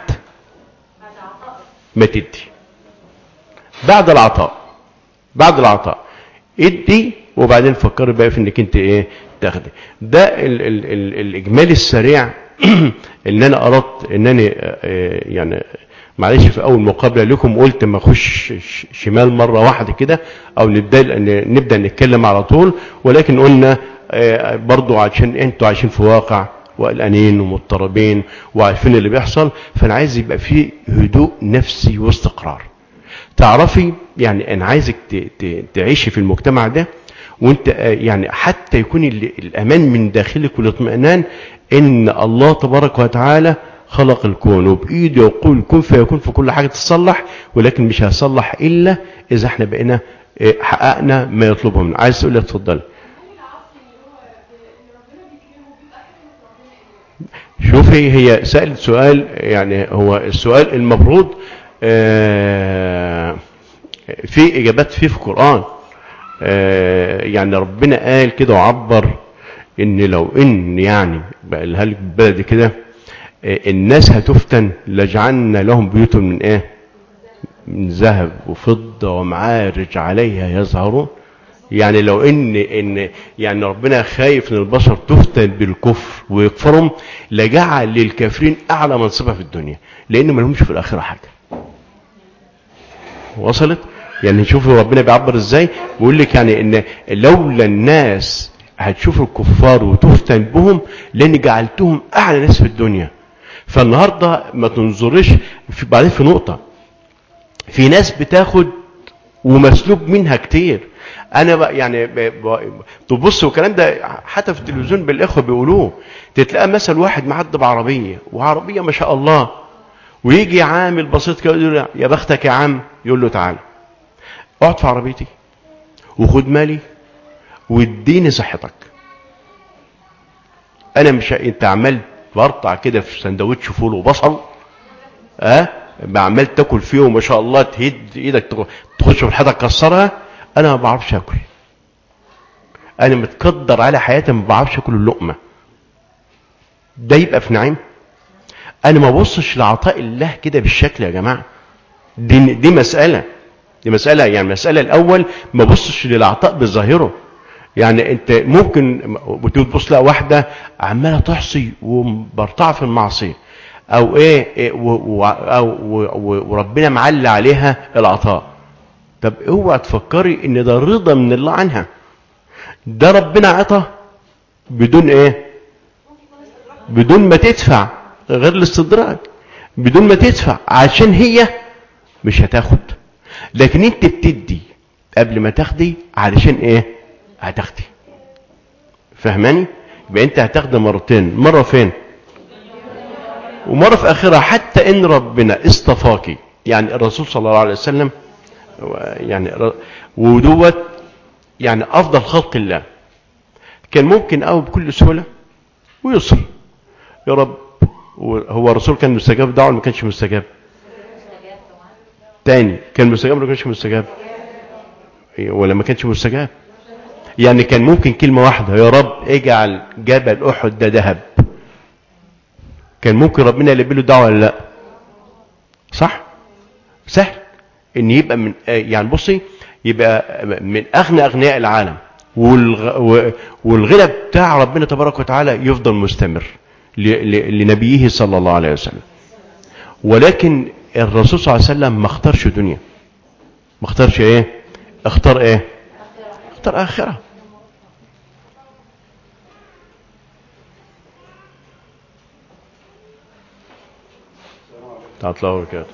ما تدي بعد العطاء ادي وبعدين فكري بقى في انك انت ايه تاخدي ده الاجمالي السريع ان انا اردت انني يعني معلش في اول مقابله لكم قلت ما اخش شمال مره واحده كده او نبدا نتكلم على طول ولكن قلنا برضو عشان انتوا عايشين في واقع وقلقانين ومضطربين وعارفين اللي بيحصل فانا عايز يبقى فيه هدوء نفسي واستقرار تعرفي يعني انا عايزك تعيشي في المجتمع ده وانت يعني حتى يكون الامان من داخلك والاطمئنان ان الله تبارك وتعالى خلق الكون وبايده يقول كن فيكون في كل حاجه تصلح ولكن مش هيصلح الا اذا احنا بقينا حققنا ما يطلبه منا عايز تقول لي اتفضلي شوفي هي سألت سؤال يعني هو السؤال المفروض في اجابات فيه في القرآن يعني ربنا قال كده وعبر ان لو ان يعني بقى لك بلدي كده الناس هتفتن لجعلنا لهم بيوت من ايه من ذهب وفضة ومعارج عليها يظهرون يعني لو ان يعني ربنا خايف ان البشر تفتن بالكفر ويكفرهم لجعل للكافرين اعلى منصبة في الدنيا، لان ما لهمش في الاخره حاجه. وصلت؟ يعني شوفوا ربنا بيعبر ازاي، بيقول لك يعني ان لولا الناس هتشوف الكفار وتفتن بهم لان جعلتهم اعلى ناس في الدنيا. فالنهارده ما تنظرش بعدين في نقطه، في ناس بتاخد ومسلوب منها كتير. انا بقى يعني تبص والكلام ده حتى في التلفزيون بالاخوه بيقولوه، تتلاقى مثلا واحد معدي بعربيه وعربيه ما شاء الله، ويجي عامل بسيط كده يقول له يا بختك يا عم، يقول له تعالى اقعد في عربيتي وخد مالي واديني صحتك. انا مش انت عمال برطع كده في سندوتش فول وبصل عمال تاكل فيه وما شاء الله تهد ايدك تخش في الحيطه تكسرها. انا ما بعرفش اكل، انا متقدر على حياتي ما بعرفش اكل اللقمه. ده يبقى في نعيم؟ انا ما ببصش لعطاء الله كده بالشكل يا جماعه. دي مساله، يعني مساله الاول ما ببصش للعطاء بظاهره. يعني انت ممكن بتبص لها واحده عماله تحصي ومبرطعه في المعصيه او ايه وربنا معلى عليها العطاء. طب اوعى تفكري ان ده رضا من الله عنها، ده ربنا عطى بدون ايه؟ بدون ما تدفع، غير الاستدراج، بدون ما تدفع، عشان هي مش هتاخد. لكن انت بتدي قبل ما تاخدي علشان ايه؟ هتاخدي. فهماني؟ يبقى انت هتاخدي مرتين، مره فين؟ ومره في اخرها. حتى ان ربنا اصطفاكي، يعني الرسول صلى الله عليه وسلم يعني ودوت يعني افضل خلق الله، كان ممكن او بكل سهوله ويصل يا رب. هو الرسول كان مستجاب دعوه ولا ما كانش مستجاب؟ تاني، كان مستجاب ولا ما كانش مستجاب؟ ولا ما كانش مستجاب؟ يعني كان ممكن كلمه واحده يا رب اجعل جبل احد ده ذهب، كان ممكن ربنا يلبي له الدعوه ولا لا؟ صح؟ سهل ان يبقى من يعني بصي يبقى من اغنى اغنياء العالم والغنى بتاع ربنا تبارك وتعالى يفضل مستمر لنبيه صلى الله عليه وسلم. ولكن الرسول صلى الله عليه وسلم ما اختارش دنيا، ما اختارش ايه؟ اختار ايه؟ اختار اخره. تعالوا كده.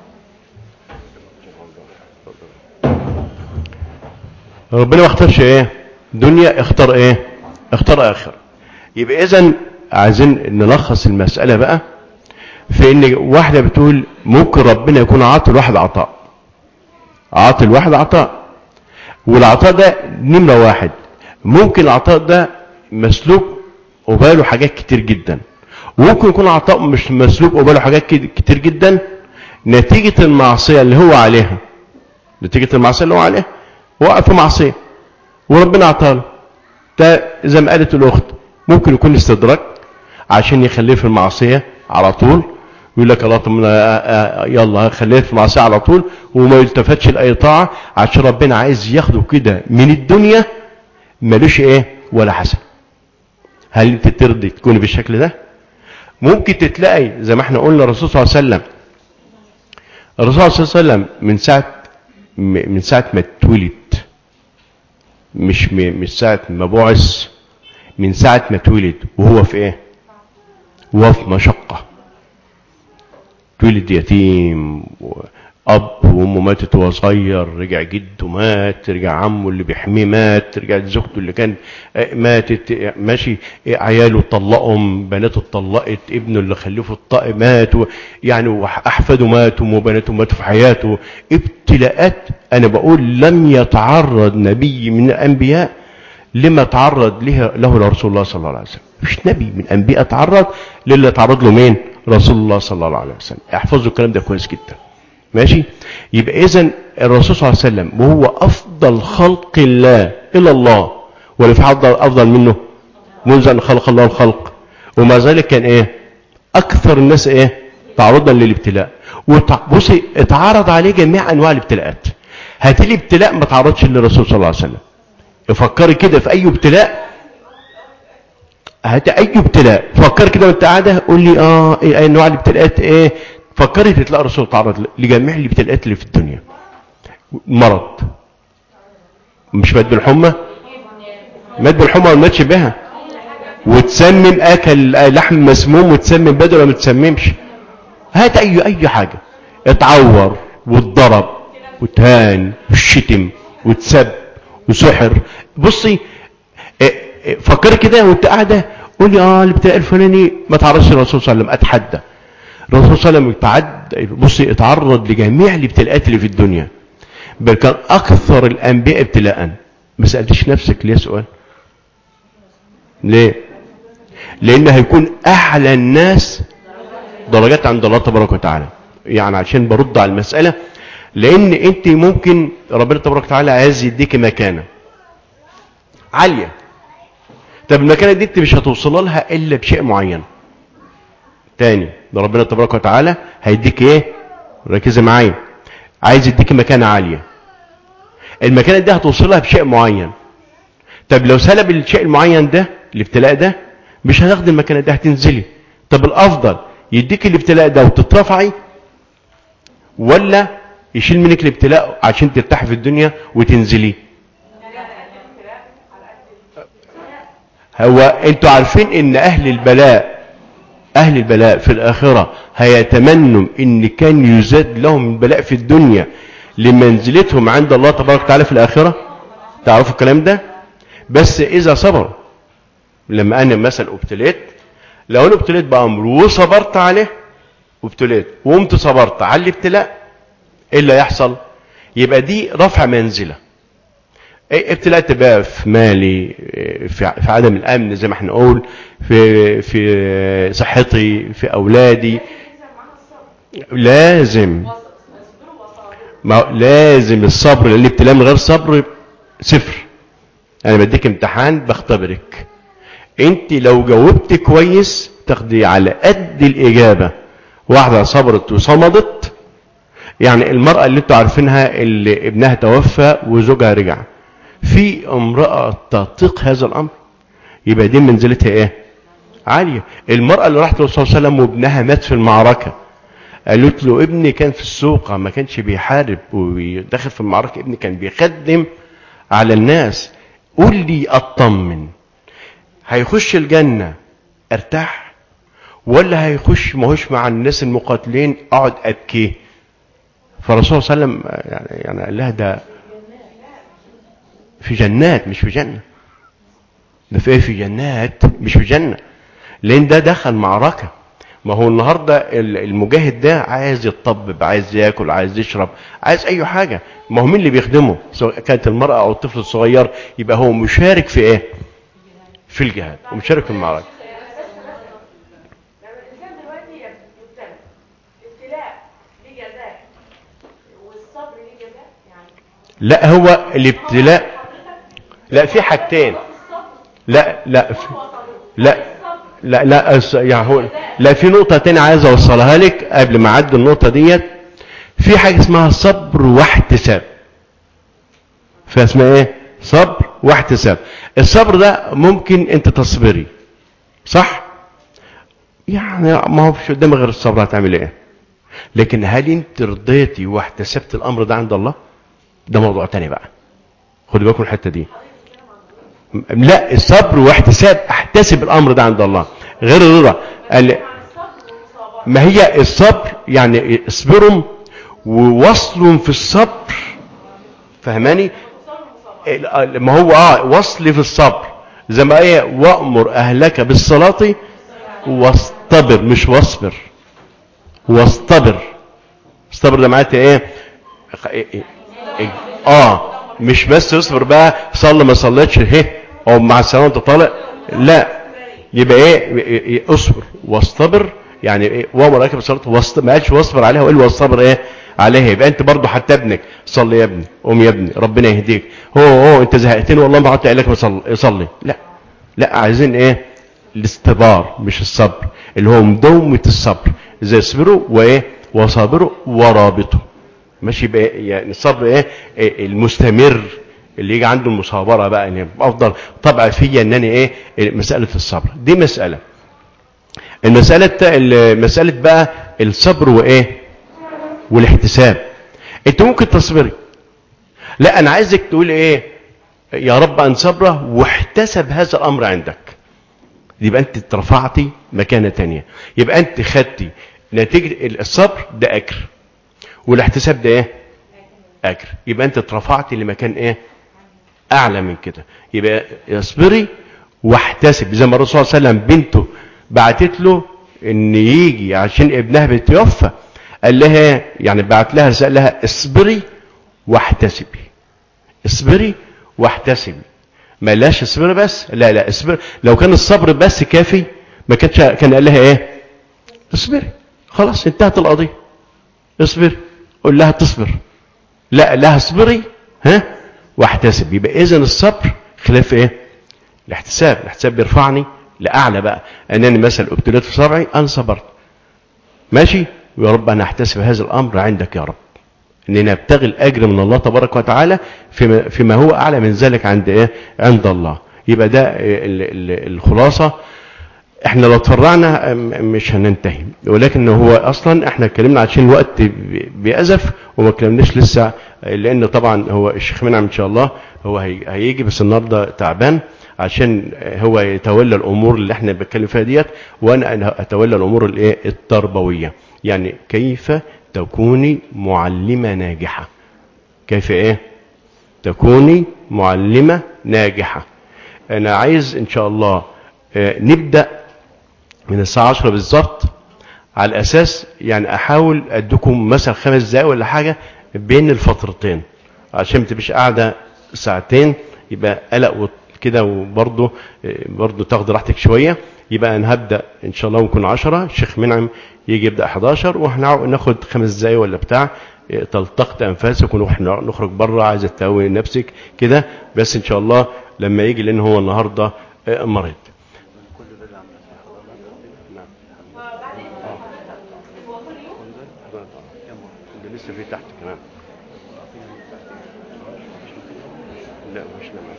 ربنا ما اختارش ايه؟ دنيا، اختار ايه؟ اختار اخره. يبقى اذا عايزين نلخص المسألة بقى في ان واحدة بتقول ممكن ربنا يكون عاطي الواحد عطاء، عاطي الواحد عطاء، والعطاء ده نمرة واحد ممكن العطاء ده مسلوب وباله حاجات كتير جدا، وممكن يكون عطاء مش مسلوب وباله حاجات كتير جدا نتيجة المعصية اللي هو عليها، نتيجة المعصية اللي هو عليها وقف في معصية وربنا عطاله. ده زي ما قالت الاخت ممكن يكون استدراك عشان يخليه في المعصية على طول، يقول لك الله طب يلا خليه في المعصية على طول وما يلتفتش لأي طاعة، عشان ربنا عايز ياخده كده من الدنيا مالوش ايه ولا حسن. هل انت ترضي تكون بالشكل ده؟ ممكن تتلاقي زي ما احنا قلنا الرسول صلى الله عليه وسلم، الرسول صلى الله عليه وسلم من ساعة ما اتولد، مش ساعة ما بعث، من ساعة ما اتولد وهو في ايه؟ وهو في مشقة. اتولد يتيم، اب وامه ماتت وهو صغير، رجع جده مات، رجع عمه اللي بيحميه مات، رجعت زوجته اللي كان ماتت، ماشي، عياله اتطلقهم، بناته اتطلقت، ابنه اللي خلفه مات، يعني واحفاده ماتوا وبناته ماتوا في حياته. ابتلاءات. انا بقول لم يتعرض نبي من الانبياء لما تعرض له رسول الله صلى الله عليه وسلم. مش نبي من الانبياء تعرض للي تعرض له مين؟ رسول الله صلى الله عليه وسلم. احفظوا الكلام ده كويس جدا. ماشي؟ يبقى اذن الرسول صلى الله عليه وسلم وهو افضل خلق الله الى الله، ولا في افضل منه؟ منذ ان خلق الله الخلق، ومع ذلك كان ايه؟ اكثر الناس ايه؟ تعرضا للابتلاء. بصي اتعرض عليه جميع انواع الابتلاءات. هاتي لي ابتلاء ما تعرضش للرسول صلى الله عليه وسلم، فكري كده في اي ابتلاء، هات اي ابتلاء، فكري كده وانت قاعده قول لي ايه انواع الابتلاءات ايه. فكري تلاقي الرسول تعرض لجميع الابتلاءات اللي في الدنيا. مرض، مش مات بالحمى، مات بالحمى وما ماتش بها، وتسمم، اكل لحم مسموم وتسمم بدل ولا ما تسممش. هات اي حاجه، اتعور واتضرب واتهان وشتم واتسب وسحر. بصي فكري كده وانت قاعده قولي الابتلاء الفلاني ما تعرضش الرسول صلى الله عليه وسلم. اتحدى الرسول صلى الله عليه وسلم بصي اتعرض لجميع الابتلاءات اللي في الدنيا، بل كان اكثر الانبياء ابتلاء. ما سالتش نفسك ليه سؤال؟ ليه؟ لان هيكون اعلى الناس درجات عند الله تبارك وتعالى. يعني عشان برد على المساله، لان انت ممكن ربنا تبارك وتعالى عايز يديك مكانه عاليه، طب المكانه دي انت مش هتوصل لها الا بشيء معين. تاني، ده ربنا تبارك وتعالى هيديك ايه؟ ركزي معايا، عايز يديك مكانه عاليه، المكانه دي هتوصلها بشيء معين. طب لو سلب الشيء المعين ده، الابتلاء ده، مش هتاخد المكانه دي، هتنزلي. طب الافضل يديك الابتلاء ده وتترفعي، ولا يشيل منك الابتلاء عشان ترتاحي في الدنيا وتنزلي؟ هو انتوا عارفين ان اهل البلاء في الاخره هيتمنوا ان كان يزاد لهم البلاء في الدنيا لمنزلتهم عند الله تبارك وتعالى في الاخره. تعرفوا الكلام ده؟ بس اذا صبروا. لما انا مثلا ابتليت، لو انا ابتليت بامر وصبرت عليه، وابتليت وقمت صبرت على الابتلاء، ايه اللي يحصل؟ يبقى دي رفع منزله. ابتلاء تبقى في مالي، في عدم الامن زي ما احنا نقول، في صحتي، في اولادي. لازم الصبر، لان الابتلاء من غير صبر صفر. انا بديك امتحان بختبرك، انت لو جاوبت كويس تاخدي على قد الاجابه. واحده صبرت وصمدت، يعني المراه اللي انتوا عارفينها اللي ابنها توفى وزوجها رجع، في امراه تطيق هذا الامر، يبقى دي منزلتها ايه؟ عاليه. المراه اللي راحت للرسول صلى الله عليه وسلم وابنها مات في المعركه، قالت له ابني كان في السوق، ما كانش بيحارب ودخل في المعركه، ابني كان بيخدم على الناس، قول لي اطمن، هيخش الجنه ارتاح، ولا هيخش ماهوش مع الناس المقاتلين اقعد ابكي؟ فالرسول صلى الله عليه وسلم يعني قال لها ده في جنات مش في جنه، ده في جنات مش في جنه، لان ده دخل معركه. ما هو النهارده المجاهد ده عايز يتطبب، عايز ياكل، عايز يشرب، عايز اي حاجه. ما هو مين اللي بيخدمه؟ سواء كانت المراه او الطفل الصغير، يبقى هو مشارك في ايه؟ في الجهاد ومشارك في المعركه. لا هو الابتلاء، لا في حاجتين، لا يعني هو لا، في نقطة تانية عايز اوصلها لك قبل ما اعدي النقطة ديت. في حاجة اسمها صبر واحتساب. فاسمها ايه؟ صبر واحتساب. الصبر ده ممكن انت تصبري، صح؟ يعني ما هو فيش قدامك غير الصبر، هتعمل ايه؟ لكن هل انت رضيتي واحتسبت الامر ده عند الله؟ ده موضوع تاني بقى، خدوا بالكم الحتة دي. لا، الصبر واحتساب، احتسب الامر ده عند الله، غير الرضا. ما هي الصبر يعني اصبروا ووصلوا في الصبر، فهماني؟ ما هو وصل في الصبر، زي ما هي وامر اهلك بالصلاه واصطبر، مش واصبر، واصطبر. الصبر ده معناته ايه؟ مش بس اصبر بقى، صلي ما صليتش او مع السلامه انت طالع، لا، يبقى ايه؟ اصبر واصطبر، يعني ايه؟ وامر اهلك بالصلاه ما قالش واصبر عليها، والا واصبر ايه عليها. يبقى انت برضه حتى ابنك صلي يا ابني، قوم يا ابني، ربنا يهديك، هو انت زهقتني والله ما قعدت قايل لك صلي، لا عايزين ايه؟ الاستبار مش الصبر، اللي هو مدومه الصبر، زي اصبروا وايه؟ وصابروا ورابطوا. ماشي بقى؟ يعني الصبر ايه؟ المستمر اللي يجي عنده المصابره بقى ان افضل طبع فيا ان انا ايه مساله الصبر دي مساله. مساله بقى الصبر وايه والاحتساب. انت ممكن تصبري، لا انا عايزك تقول ايه يا رب ان صبره واحتسب هذا الامر عندك. يبقى انت اترفعتي مكانه تانية، يبقى انت خدتي نتيجه الصبر ده اجر والاحتساب ده ايه اجر، يبقى انت اترفعتي لمكان ايه اعلى من كده. يبقى اصبري واحتسب، زي ما الرسول صلى الله عليه وسلم بنته بعتت له ان يجي عشان ابنها بيتوفى، قال لها يعني بعت لها رسالة لها اصبري واحتسبي، اصبري واحتسبي. ما قالهاش اصبري بس، لا لا اصبري، لو كان الصبر بس كافي ما كان قال لها ايه اصبري، خلاص انتهت القضيه. اصبري، قول لها تصبر، لا لها اصبري واحتسب. يبقى اذا الصبر خلاف ايه الاحتساب. الاحتساب بيرفعني لاعلى بقى، انني مثلا ابتليت في صبعي انا صبرت ماشي، ويا رب انا احتسب هذا الامر عندك يا رب، اننا نبتغي الاجر من الله تبارك وتعالى فيما هو اعلى من ذلك عند ايه عند الله. يبقى ده الخلاصه. احنا لو تفرعنا مش هننتهي، ولكن هو اصلا احنا اتكلمنا عشان الوقت بيأزف وما اتكلمناش لسه، لان طبعا هو الشيخ منعم ان شاء الله هو هيجي، بس النهارده تعبان عشان هو يتولى الامور اللي احنا بنتكلم فيها ديت، وانا اتولى الامور الايه التربويه. يعني كيف تكوني معلمه ناجحه، كيف ايه تكوني معلمه ناجحه. انا عايز ان شاء الله نبدا من الساعه 10 بالظبط، على اساس يعني احاول اديكم مثلا 5 دقائق ولا حاجه بين الفترتين، عشان ما تبقاش قاعده ساعتين يبقى قلق كده، وبرضه تاخد راحتك شويه. يبقى انا هبدا ان شاء الله ونكون 10، الشيخ منعم يجي يبدا 11، واحنا ناخد 5 دقائق ولا بتاع، تلتقط انفاسك ونروح نخرج بره، عايزه تقوي نفسك كده بس ان شاء الله لما يجي، لان هو النهارده مريض. لسه في تحت كمان، لا مش لما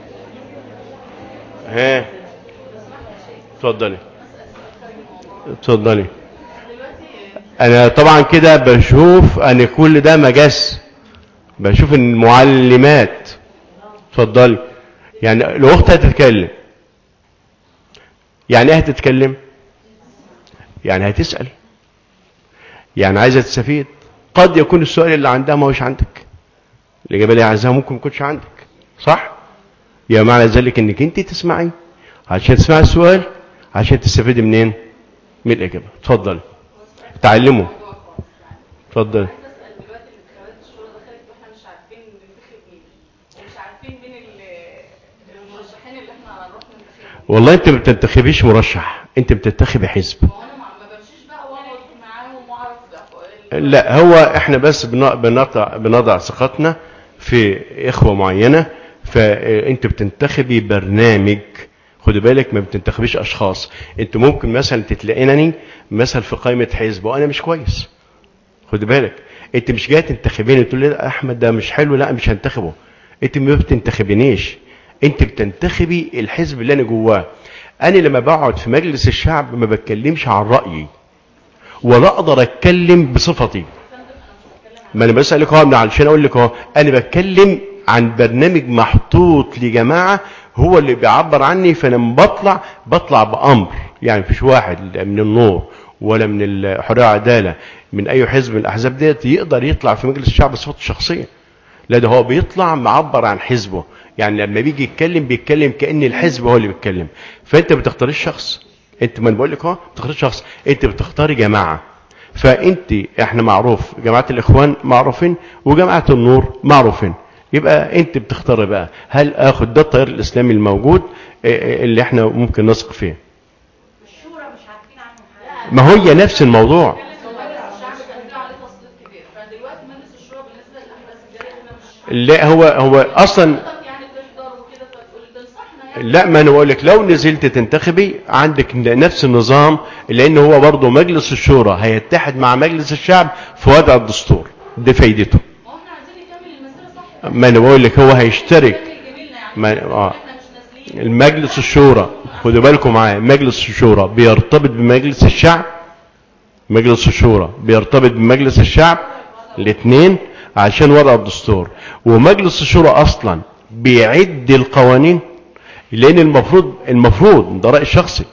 اتفضلي اتفضلي. انا طبعا كده بشوف ان كل ده مجاز، بشوف المعلمات. اتفضلي. يعني الاخت هتتكلم، يعني ايه هتتكلم؟ يعني هتسأل، يعني عايزه تستفيد. قد يكون السؤال اللي عندها ما هوش عندك، الاجابه اللي عايزاها ممكن ما تكونش عندك، صح؟ يا معنى ذلك انك انت تسمعي عشان تسمعي السؤال عشان تستفيدي منين؟ من الاجابه. اتفضلي تعلموا. اتفضلي. والله انت ما بتنتخبيش مرشح، انت بتنتخبي حزب. لا هو احنا بس بنضع ثقتنا في اخوة معينة، فانت بتنتخبي برنامج. خدي بالك ما بتنتخبيش اشخاص. انت ممكن مثلا تتلاقينني مثلا في قائمة حزب وانا مش كويس، خدي بالك، انت مش جاي تنتخبيني تقول لي احمد ده مش حلو، لا مش هنتخبه. انت ما بتنتخبينيش، انت بتنتخبي الحزب اللي انا جواه. انا لما بقعد في مجلس الشعب ما بتكلمش عن رأيي ولا اقدر اتكلم بصفتي. ما انا بسألك اهو علشان اقول لك اهو، انا بتكلم عن برنامج محطوط لجماعة هو اللي بيعبر عني. فلما بطلع بأمر، يعني مفيش واحد من النور ولا من الحرية والعدالة من اي حزب من الاحزاب ديت يقدر يطلع في مجلس الشعب بصفته الشخصية، لا ده هو بيطلع معبر عن حزبه. يعني لما بيجي يتكلم بيتكلم كأن الحزب هو اللي بيتكلم. فانت بتختاري الشخص، انت ما بقول لك اهو بتختاري شخص، انت بتختاري جماعة. فانت احنا معروف جماعة الاخوان معروفين وجماعة النور معروفين، يبقى انت بتختاري بقى هل اخد ده التيار الاسلامي الموجود اللي احنا ممكن نثق فيه. الشورى مش عارفين عنه حاجه، ما هي نفس الموضوع. لا هو اصلا لا، ما انا بقول لك لو نزلت تنتخبي عندك نفس النظام، لان هو برضه مجلس الشورى هيتحد مع مجلس الشعب في وضع الدستور، دي فايدته. ما انا بقول لك هو هيشترك. المجلس الشورى، خدوا بالكم معايا، مجلس الشورى بيرتبط بمجلس الشعب. مجلس الشورى بيرتبط بمجلس الشعب الاثنين عشان وضع الدستور. ومجلس الشورى اصلا بيعد القوانين، لان المفروض ده رأي شخصي.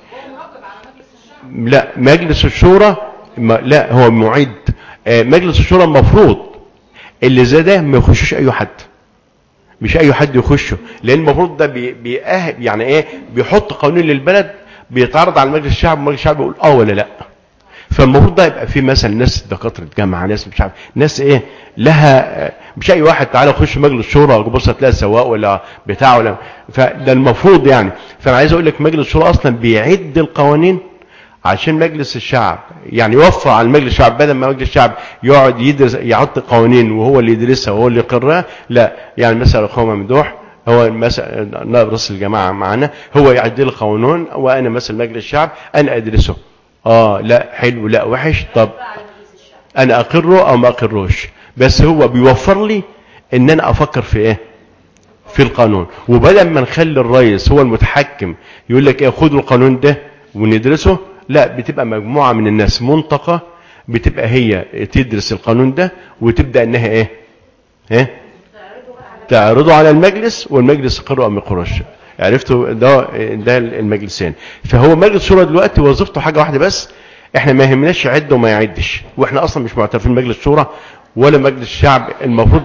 لا مجلس الشورى لا هو معد. مجلس الشورى المفروض اللي زي ده ما يخشوش اي حد، مش اي حد يخشه، لان المفروض ده بيأهل يعني ايه، بيحط قانون للبلد بيتعرض على مجلس الشعب، ومجلس الشعب يقول ولا لا. فالمفروض ده يبقى في مثلا ناس دكاتره جامعه، ناس مش عارف، ناس ايه لها، مش اي واحد تعالى خش مجلس الشورى بص هتلاقي سواق ولا بتاع ولا. فده المفروض يعني. فانا عايز اقول لك مجلس الشورى اصلا بيعد القوانين عشان مجلس الشعب يعني يوفر على المجلس الشعب، بدل ما مجلس الشعب يقعد يدرس يحط قوانين وهو اللي يدرسها وهو اللي يقرها، لا. يعني مثلا اخوه ممدوح هو مثلا نائب رئيس الجماعه معانا، هو يعدل القانون وانا مثلا مجلس الشعب انا ادرسه. لا حلو لا وحش، طب انا اقره او ما اقروش، بس هو بيوفر لي ان انا افكر في ايه، في القانون. وبدل ما نخلي الرئيس هو المتحكم يقول لك ايه خدوا القانون ده وندرسه، لا بتبقى مجموعة من الناس منطقة بتبقى هي تدرس القانون ده وتبدأ انها ايه تعرضه على المجلس، والمجلس يقره او ما يقرش. عرفتوا ده المجلسين. فهو مجلس الشورى دلوقتي وظيفته حاجة واحدة بس، احنا ما يهمناش يعد وما يعدش، واحنا اصلا مش معترفين مجلس الشورى ولا مجلس الشعب. المفروض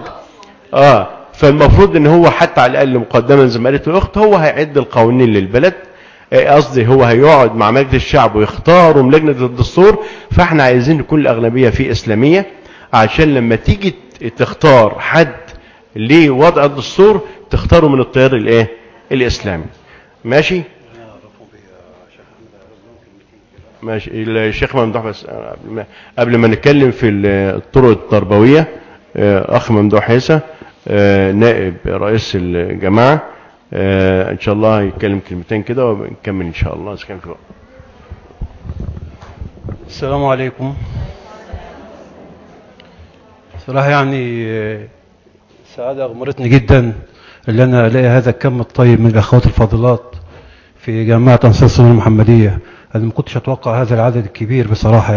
فالمفروض ان هو حتى على الاقل مقدما زي ما قالت الاخت هو هيعد القوانين للبلد، قصدي هو هيقعد مع مجلس الشعب ويختاروا من لجنة الدستور. فاحنا عايزين كل الاغلبية فيه اسلامية، عشان لما تيجي تختار حد لوضع الدستور تختاره من التيار الايه الاسلامي. ماشي ماشي. الشيخ ممدوح بس قبل ما نتكلم في الطرق التربوية، اخ ممدوح عيسى نائب رئيس الجماعة ان شاء الله يتكلم كلمتين كده ونكمل ان شاء الله. السلام عليكم. صراحة يعني سعادة أغمرتني جدا اللي أنا ألاقي هذا الكم الطيب من الأخوات الفاضلات في جامعة أنصار السنة المحمدية. أنا ما كنتش أتوقع هذا العدد الكبير بصراحة.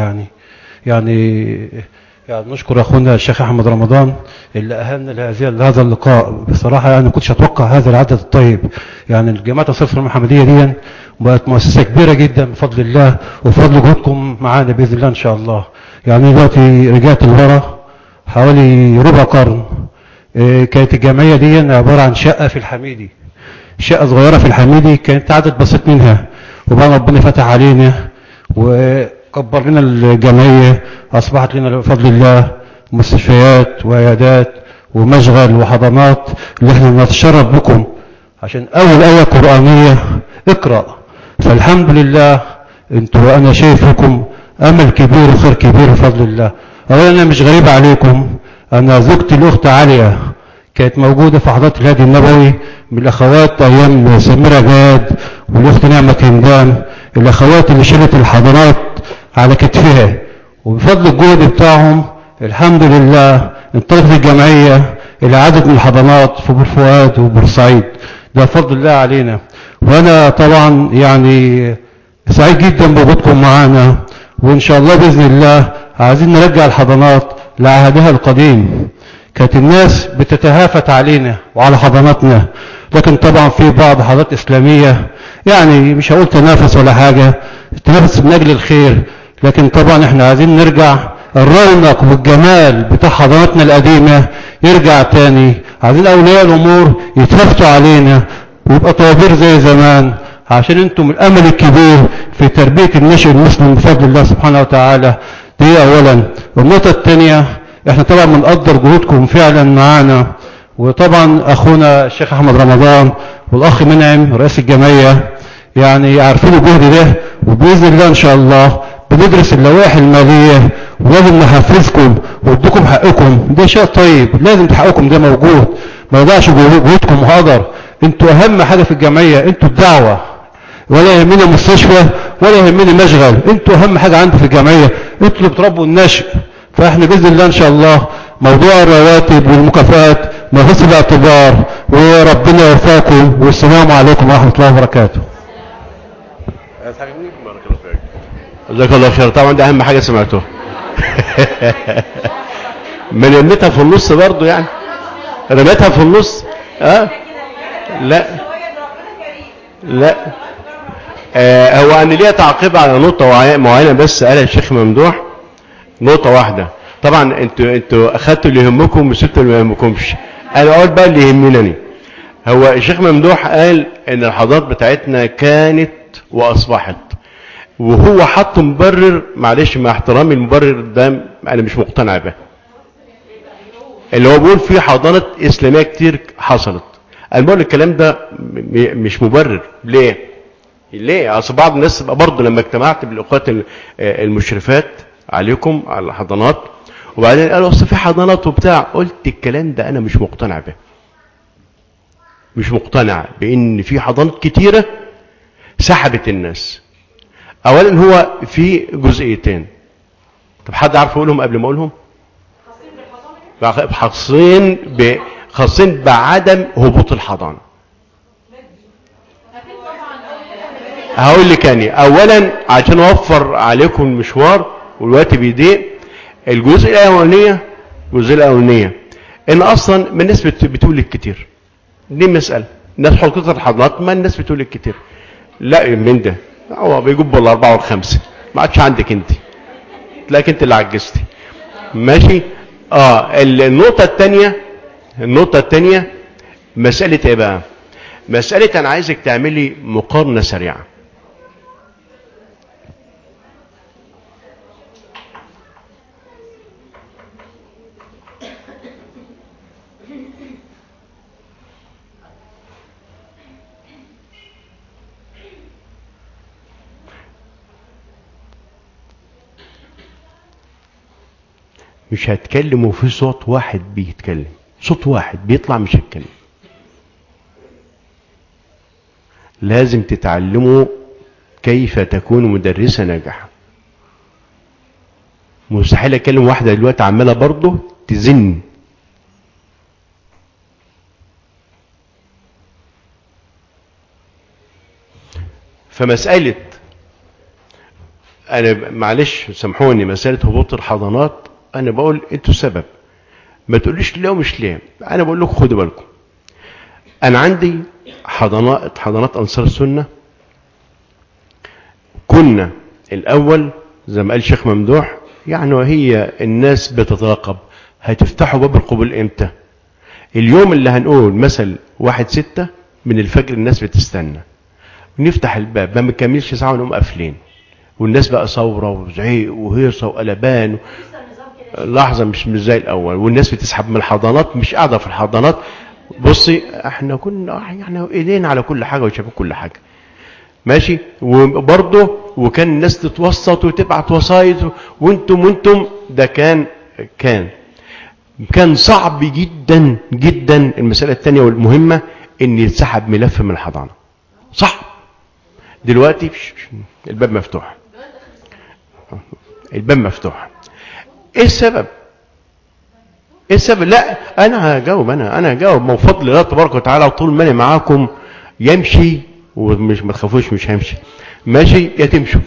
يعني نشكر أخونا الشيخ أحمد رمضان اللي أهلنا لهذا اللقاء. بصراحة يعني ما كنتش أتوقع هذا العدد الطيب. يعني الجامعة أنصار السنة المحمدية دي بقت مؤسسة كبيرة جدا بفضل الله وبفضل جهودكم معانا بإذن الله إن شاء الله. يعني دلوقتي رجعت لورا حوالي ربع قرن. كانت الجمعية دي عبارة عن شقة في الحميدي، شقة صغيرة في الحميدي، كانت عدد بسيط منها، وبقى ربنا فتح علينا وكبر لنا الجمعية، أصبحت لنا بفضل الله مستشفيات وعيادات ومشغل وحضانات اللي احنا نتشرف بكم عشان أول آية قرآنية اقرأ. فالحمد لله انتوا أنا شايف لكم أمل كبير وخير كبير بفضل الله. أولا أنا مش غريب عليكم، أنا زوجتي الأخت عالية كانت موجودة في حضرة الهادي النبوي من الأخوات أيام سميرة جاد والأخت نعمة كندام، الأخوات اللي شلت الحضانات على كتفها، وبفضل الجهد بتاعهم الحمد لله انطلقت الجمعية إلى عدد من الحضانات في بورفؤاد وبورسعيد. ده فضل الله علينا. وأنا طبعا يعني سعيد جدا بوجودكم معانا، وإن شاء الله بإذن الله عايزين نرجع الحضانات لعهدها القديم. كانت الناس بتتهافت علينا وعلى حضاناتنا، لكن طبعا في بعض حضارات إسلامية يعني مش هقول تنافس ولا حاجة، تنافس من أجل الخير، لكن طبعا احنا عايزين نرجع الرونق والجمال بتاع حضاراتنا القديمة يرجع تاني. عايزين أولياء الأمور يتفتوا علينا ويبقى طوابير زي زمان، عشان انتم الأمل الكبير في تربية النشء المسلم بفضل الله سبحانه وتعالى. دي أولا. والنقطة الثانية احنا طبعا بنقدر جهودكم فعلا معانا، وطبعا أخونا الشيخ أحمد رمضان والأخ منعم رئيس الجمعية يعني عارفين الجهد ده، وبإذن الله إن شاء الله بندرس اللوائح المالية ولازم نحفزكم وادوكم حقكم. ده شيء طيب لازم تحققكم، ده موجود، ما يضيعش جهودكم وهدر. انتوا أهم حاجة في الجمعية انتوا الدعوة، ولا يهمنا مستشفى ولا يهمنا مشغل، انتوا أهم حاجة عندي في الجمعية انتوا اللي بتربوا النشء. فاحنا بإذن الله إن شاء الله موضوع الرواتب والمكافآت ناخذ بالاعتبار، وربنا يوفقكم، والسلام عليكم ورحمة الله وبركاته. جزاك الله خير. طبعا ده اهم حاجه سمعتوها. من رميتها في النص برضو يعني، رميتها في النص. لا لا. هو انا ليا تعقيب على نقطه معينه بس قالها الشيخ ممدوح، نقطه واحده. طبعا انتوا اخدتوا اللي يهمكم وسبتوا اللي ما يهمكمش. انا اقول بقى اللي يهمني. هو الشيخ ممدوح قال ان الحضارات بتاعتنا كانت واصبحت، وهو حط مبرر، معلش مع احترامي المبرر ده انا مش مقتنع به، اللي هو بيقول في حضارات اسلاميه كتير حصلت. انا بقول الكلام ده مش مبرر. ليه؟ اصل بعض الناس برضه لما اجتمعت بالاخوات المشرفات عليكم على الحضانات، وبعدين قالوا اصل في حضانات وبتاع، قلت الكلام ده انا مش مقتنع به. مش مقتنع بان في حضانات كتيره سحبت الناس. اولا هو في جزئيتين، طب حد عارف يقولهم قبل ما اقولهم؟ خاصين بعدم هبوط الحضانه. هقول لك يعني اولا عشان اوفر عليكم المشوار والوقت بيضيق، الجزء الاولانيه ان اصلا ما الناس بتولد كتير، دي مساله. الناس حقوق الحضانات ما الناس بتولد كتير، لا من ده هو بيجيب بالاربعه والخمسه، ما عادش عندك انت، تلاقيك انت اللي عجزتي. ماشي. النقطه الثانيه مساله ايه بقى؟ مساله انا عايزك تعملي مقارنه سريعه. مش هتكلم وفي صوت واحد بيتكلم، صوت واحد بيطلع مش هتكلم. لازم تتعلموا كيف تكون مدرسة ناجحة. مستحيل اكلم واحدة دلوقتي عمالة برضه تزن. فمسألة انا معلش سامحوني، مسألة هبوط الحضانات انا بقول انتوا سبب، ما تقوليش ليه ومش ليه. انا بقول لكم خدوا بالكم، انا عندي حضانات انصار السنه. كنا الاول زي ما قال الشيخ ممدوح يعني، وهي الناس بتتراقب هتفتحوا باب القبول امتى. اليوم اللي هنقول مثل 1/6 من الفجر الناس بتستنى، نفتح الباب ما مكملش ساعه ونقوم قافلين، والناس بقى ثوره وزعيق وهيصه وقلبان. لحظه، مش زي الاول، والناس بتسحب من الحضانات، مش قاعده في الحضانات. بصي احنا كنا يعني ايدينا على كل حاجه وشايفين كل حاجه ماشي. وبرضه وكان الناس تتوسط وتبعت وسايط وانتم ده كان صعب جدا جدا. المساله الثانيه والمهمه ان يتسحب ملف من الحضانه، صح؟ دلوقتي الباب مفتوح، الباب مفتوح. ايه السبب؟ لا انا هجاوب، انا هجاوب. ما بفضل الله تبارك وتعالى، طول ما انا معاكم يمشي، ومش ما تخافوش مش هيمشي، ماشي يا تمشوا.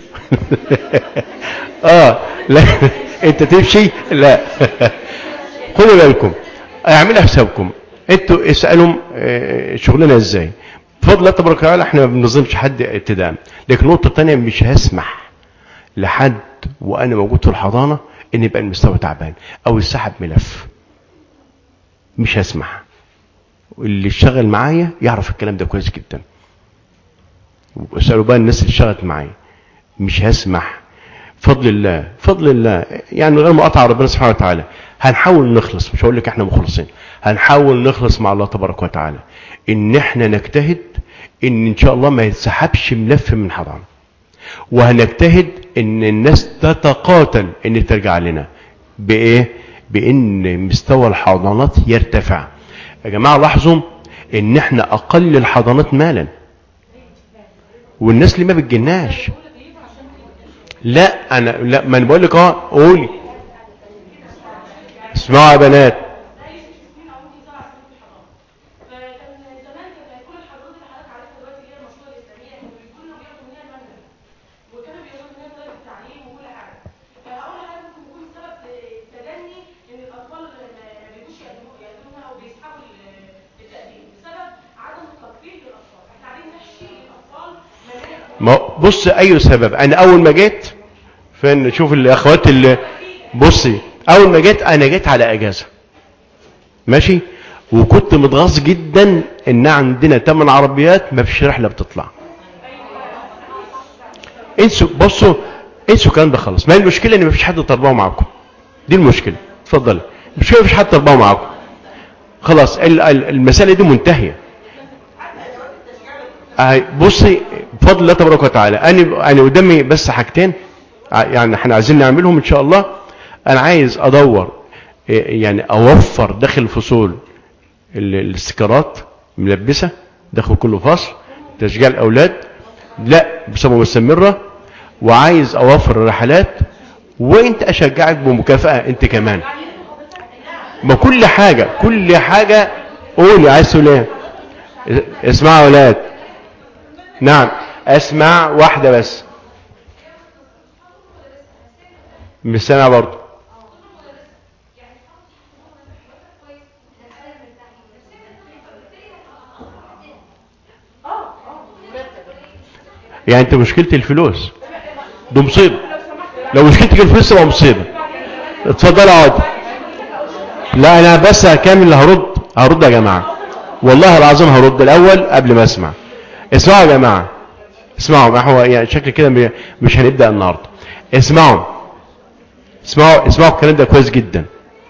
لا انت تمشي لا. خدوا بالكم، اعملوا حسابكم، انتوا اسالوا شغلنا ازاي. بفضل الله تبارك وتعالى احنا ما بنظلمش حد ابتداء. لكن النقطه الثانيه، مش هسمح لحد وانا موجود في الحضانه ان يبقى المستوى تعبان او يسحب ملف، مش هسمح. واللي اشتغل معايا يعرف الكلام ده كويس جدا، واسالوا بقى الناس اللي اشتغلت معايا. مش هسمح. فضل الله يعني، من غير ما اقطع ربنا سبحانه وتعالى هنحاول نخلص. مش هقول لك احنا مخلصين، هنحاول نخلص مع الله تبارك وتعالى، ان احنا نجتهد ان شاء الله ما يتسحبش ملف من حرام، وهنجتهد ان الناس تتقاتل ان ترجع لنا. بايه؟ بان مستوى الحضانات يرتفع. يا جماعه لاحظوا ان احنا اقل الحضانات مالا، والناس اللي ما بتجناش. لا ما انا بقول لك قولي. اسمعوا يا بنات، بص اي سبب. انا اول ما جيت فين شوف الاخوات اللي بصي اول ما جيت انا جيت على اجازه ماشي، وكنت متغاظ جدا ان عندنا 8 عربيات ما فيش رحله بتطلع. انسوا بصوا انسوا الكلام ده خالص. ما المشكله ان ما فيش حد طلبه معاكم، دي المشكله. اتفضل. المشكله ما فيش حد طلبه معاكم خلاص، المساله دي منتهيه. بصي بفضل الله تبارك وتعالى انا قدامي بس حاجتين يعني احنا عايزين نعملهم ان شاء الله. انا عايز ادور يعني اوفر داخل الفصول الاستيكرات ملبسه داخل كل فصل تشجيع الاولاد لا بصفه مستمره، وعايز اوفر الرحلات، وانت اشجعك بمكافاه انت كمان. ما كل حاجه قولي عايز تقول ايه. اسمعوا يا اولاد. نعم اسمع واحده بس. مش سامع برضه. يعني انت مشكلتي الفلوس ده مصيبه. لو مشكلتك الفلوس تبقى مصيبه. اتفضل اقعد. لا انا بس هكمل هرد يا جماعه، والله العظيم هرد الاول قبل ما اسمع. اسمعوا يا جماعه، اسمعوا. ما هو يعني شكل كده مش هنبدا النهارده. اسمعوا الكلام ده كويس جدا.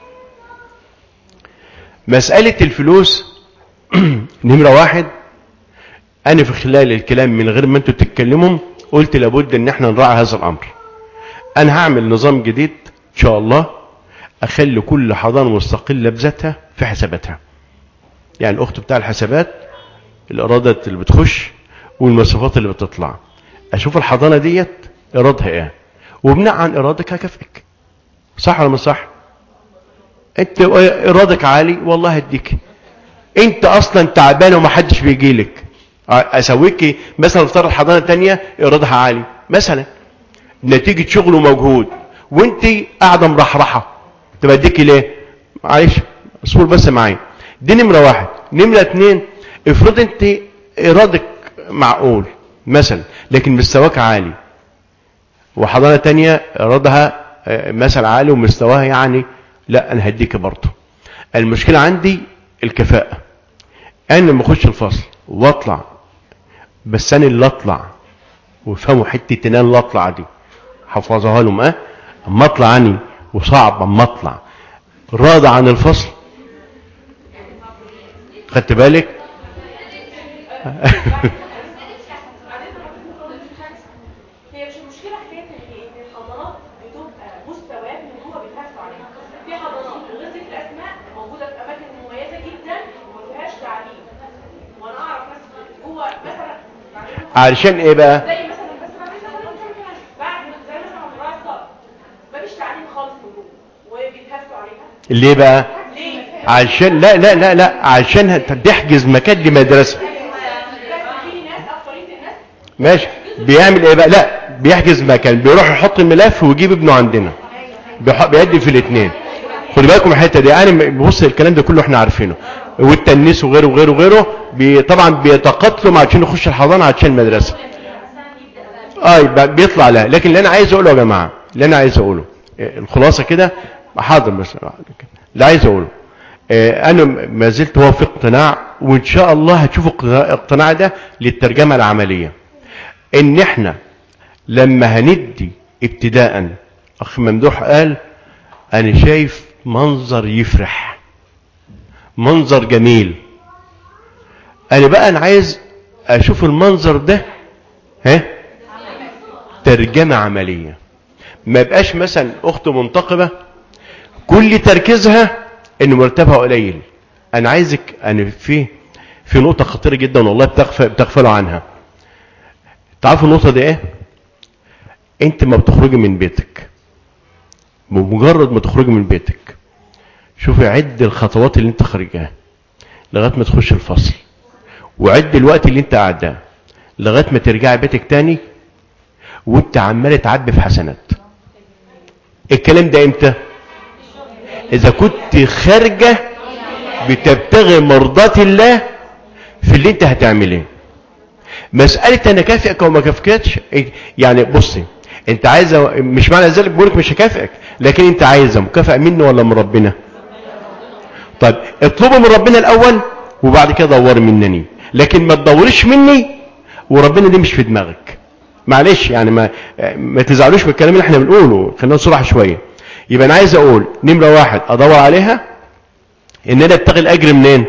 مساله الفلوس نمره واحد، انا في خلال الكلام من غير ما انتوا تتكلموا قلت لابد ان احنا نراعي هذا الامر. انا هعمل نظام جديد ان شاء الله، اخلي كل حضانه مستقله بذاتها في حساباتها. يعني الاخت بتاع الحسابات الايرادات اللي بتخش والمصروفات اللي بتطلع، اشوف الحضانه ديت ايرادها ايه، وبناء عن ايرادك هكافئك. صح ولا مش صح؟ انت ايرادك عالي والله هديك. انت اصلا تعبان ومحدش بيجي لك، اسويك مثلا افترض حضانه تانية ايرادها عالي مثلا نتيجه شغل ومجهود، وانت قاعده مرحرحه، تبقى اديكي ليه؟ معلش اصبر بس معايا. دي نمره واحد. نمره اتنين، افرض انت ايرادك معقول مثلا لكن مستواك عالي، وحضانه تانية ايرادها مثلا عالي ومستواها يعني لا، انا هديك برضه. المشكله عندي الكفاءه. انا لما اخش الفصل واطلع، بس انا اللي اطلع وفهموا حته ان انا اللي اطلع دي حفظها لهم. اما اطلع اني وصعب اما اطلع راضي عن الفصل. خدت بالك؟ هي مش المشكله حكايه ان الحضانات بتبقى مستويات من جوه بيتهافوا عليها. في حضانات من غير ذكر اسماء موجوده في اماكن مميزه جدا وما فيهاش تعليم، وانا اعرف ناس جوه مثلا علشان ايه بقى؟ زي مثلا بعد زي مثلا مراعي الصالح ما فيش تعليم خالص من جوه وبيتهافوا عليها. ليه بقى؟ ليه؟ علشان لا علشان تحجز مكان لمدرسه. ماشي. بيعمل ايه بقى؟ لا بيحجز مكان، بيروح يحط الملف ويجيب ابنه عندنا، بيقدم في الاثنين. خدوا بالكم الحته دي. انا بص الكلام ده كله احنا عارفينه، والتنس وغيره طبعا بيتقاتلوا عشان يخش الحضانه عشان المدرسه. بيطلع لها. لكن اللي انا عايز اقوله يا جماعه، الخلاصه كده حاضر. بس اللي عايز اقوله انا ما زلت هو في اقتناع، وان شاء الله هتشوفوا الاقتناع ده للترجمه العمليه، ان احنا لما هندي ابتداء. اخ ممدوح قال انا شايف منظر يفرح، منظر جميل. انا عايز اشوف المنظر ده ترجمه عمليه. ما يبقاش مثلا اخت منتقبه كل تركيزها ان مرتبها قليل. انا عايزك، انا في نقطه خطيره جدا والله بتغفلوا عنها. تعرفوا النقطه دي ايه؟ انت ما بتخرجي من بيتك، بمجرد ما تخرجي من بيتك شوفي عد الخطوات اللي انت خارجاها لغايه ما تخش الفصل، وعد الوقت اللي انت قاعداه لغايه ما ترجعي بيتك تاني وانت عماله تعبي في حسنات. الكلام ده امتى؟ اذا كنت خارجه بتبتغي مرضات الله في اللي انت هتعمليه. مساله انا كافئك او ما كافئكش، يعني بصي انت عايزه، مش معنى ذلك بقولك مش هكافئك، لكن انت عايزه مكافاه مني ولا من ربنا؟ طيب اطلبوا من ربنا الاول وبعد كده دوري منني، لكن ما تدوريش مني وربنا دي مش في دماغك. معلش يعني ما تزعلوش من الكلام اللي احنا بنقوله، خلينا نصرح شويه. يبقى انا عايز اقول نمره واحد ادور عليها ان انا ابتغي الاجر منين؟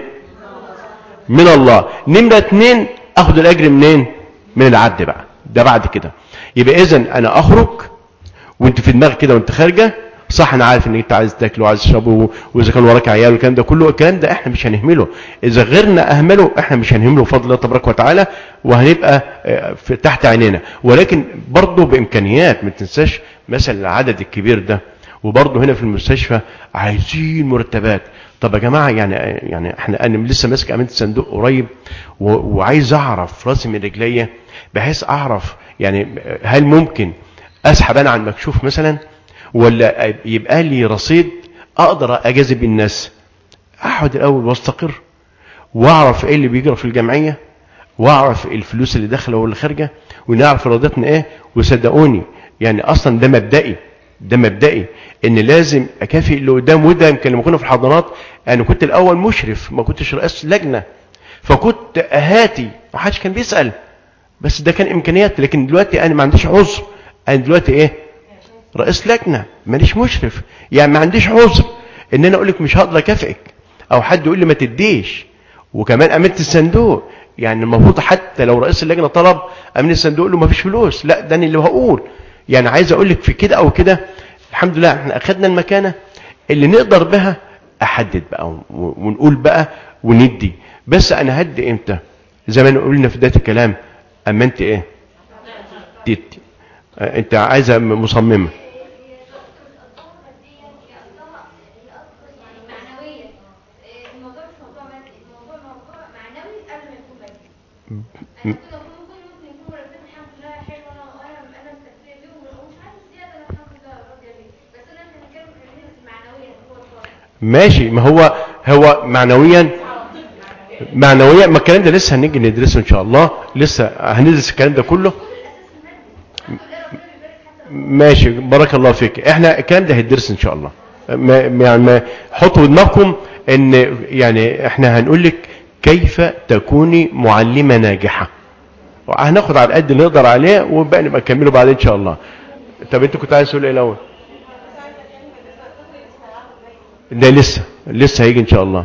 من الله. نمره اتنين اخد الاجر منين؟ من العبد بقى. ده بعد كده يبقى اذا انا اخرج وانت في دماغك كده وانت خارجه صح، انا عارف ان انت عايز تاكل وعايز تشرب واذا كان وراك عيال والكلام ده كله، الكلام ده احنا مش هنهمله، اذا غيرنا اهمله احنا مش هنهمله بفضل الله تبارك وتعالى، وهنبقى في تحت عينينا. ولكن برضه بامكانيات، ما تنساش مثلا العدد الكبير ده، وبرضه هنا في المستشفى عايزين مرتبات. طب يا جماعه يعني انا لسه ماسك امانه الصندوق قريب وعايز اعرف راسي من رجليا، بحيث اعرف يعني هل ممكن اسحب انا عن مكشوف مثلا، ولا يبقى لي رصيد اقدر اجذب الناس. اقعد الاول واستقر واعرف ايه اللي بيجرى في الجمعيه، واعرف الفلوس اللي داخله واللي خارجه، ونعرف ارادتنا ايه. وصدقوني يعني اصلا ده مبدئي ان لازم اكافئ اللي قدام. وده يمكن لما كنا في الحضانات انا كنت الاول مشرف، ما كنتش رئيس لجنه، فكنت اهاتي ما حدش كان بيسال، بس ده كان امكانيات. لكن دلوقتي انا ما عنديش عذر، انا دلوقتي ايه؟ رئيس لجنه، ماليش مشرف، يعني ما عنديش عذر ان انا اقول لك مش هقدر اكافئك، او حد يقول لي ما تديش. وكمان امانه الصندوق، يعني المفروض حتى لو رئيس اللجنه طلب امين الصندوق يقول له ما فيش فلوس، لا ده انا اللي هقول. يعني عايز اقول لك في كده او كده الحمد لله احنا اخذنا المكانه اللي نقدر بها احدد بقى ونقول بقى وندي. بس انا هدي امتى؟ زي ما قلنا في بدايه الكلام، اما انت ايه تدي، انت عايزه مصممه. ماشي، ما هو معنويا ما الكلام ده لسه هنيجي ندرسه ان شاء الله، لسه هندرس الكلام ده كله. ماشي بارك الله فيك، احنا الكلام ده هيدرس ان شاء الله. يعني حطوا دماغكم ان يعني احنا هنقول لك كيف تكوني معلمه ناجحه، هناخد على قد اللي نقدر عليه وبقى نبقى نكمله بعدين ان شاء الله. طب انت كنت عايز تقول ايه الاول؟ ده لسه هيجي ان شاء الله.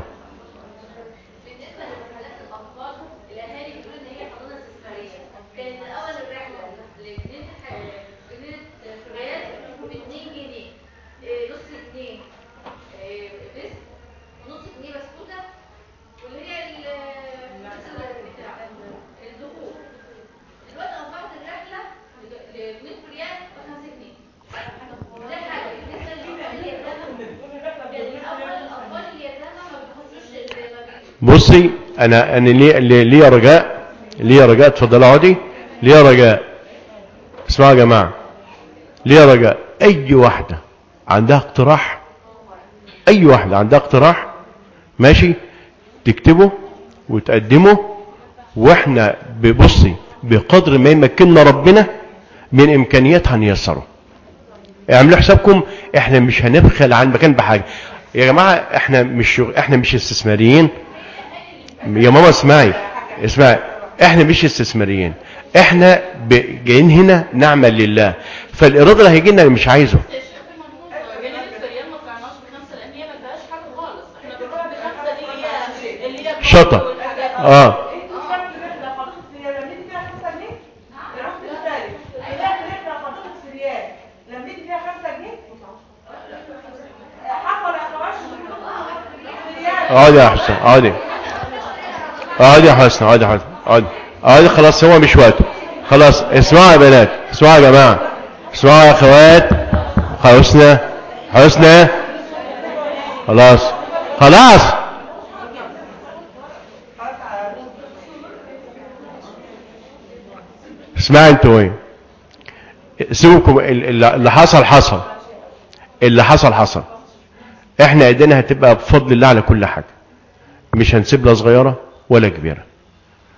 بصي انا ليه رجاء اتفضل اقعدي. ليه رجاء، اسمعوا يا جماعه، ليه رجاء اي واحده عندها اقتراح ماشي تكتبه وتقدمه، واحنا ببصي بقدر ما يمكننا ربنا من امكانياتها نيسره. اعملوا حسابكم احنا مش هنبخل عن مكان بحاجه يا جماعه، احنا مش استثماريين يا ماما. اسمعي احنا مش استثماريين، احنا جايين هنا نعمل لله، فالاراده اللي هيجي لنا انا مش عايزه. شطه اقعدي يا حسن، اقعدي يا حسن، اقعدي خلاص، هو مش وقته خلاص. اسمعوا يا بنات، اسمعوا يا جماعه، اسمعوا يا اخوات. حسنى خلاص اسمعوا انتوا ايه، سيبكم اللي حصل. احنا ايدينا هتبقى بفضل الله على كل حاجه، مش هنسيب لا صغيره ولا كبيره.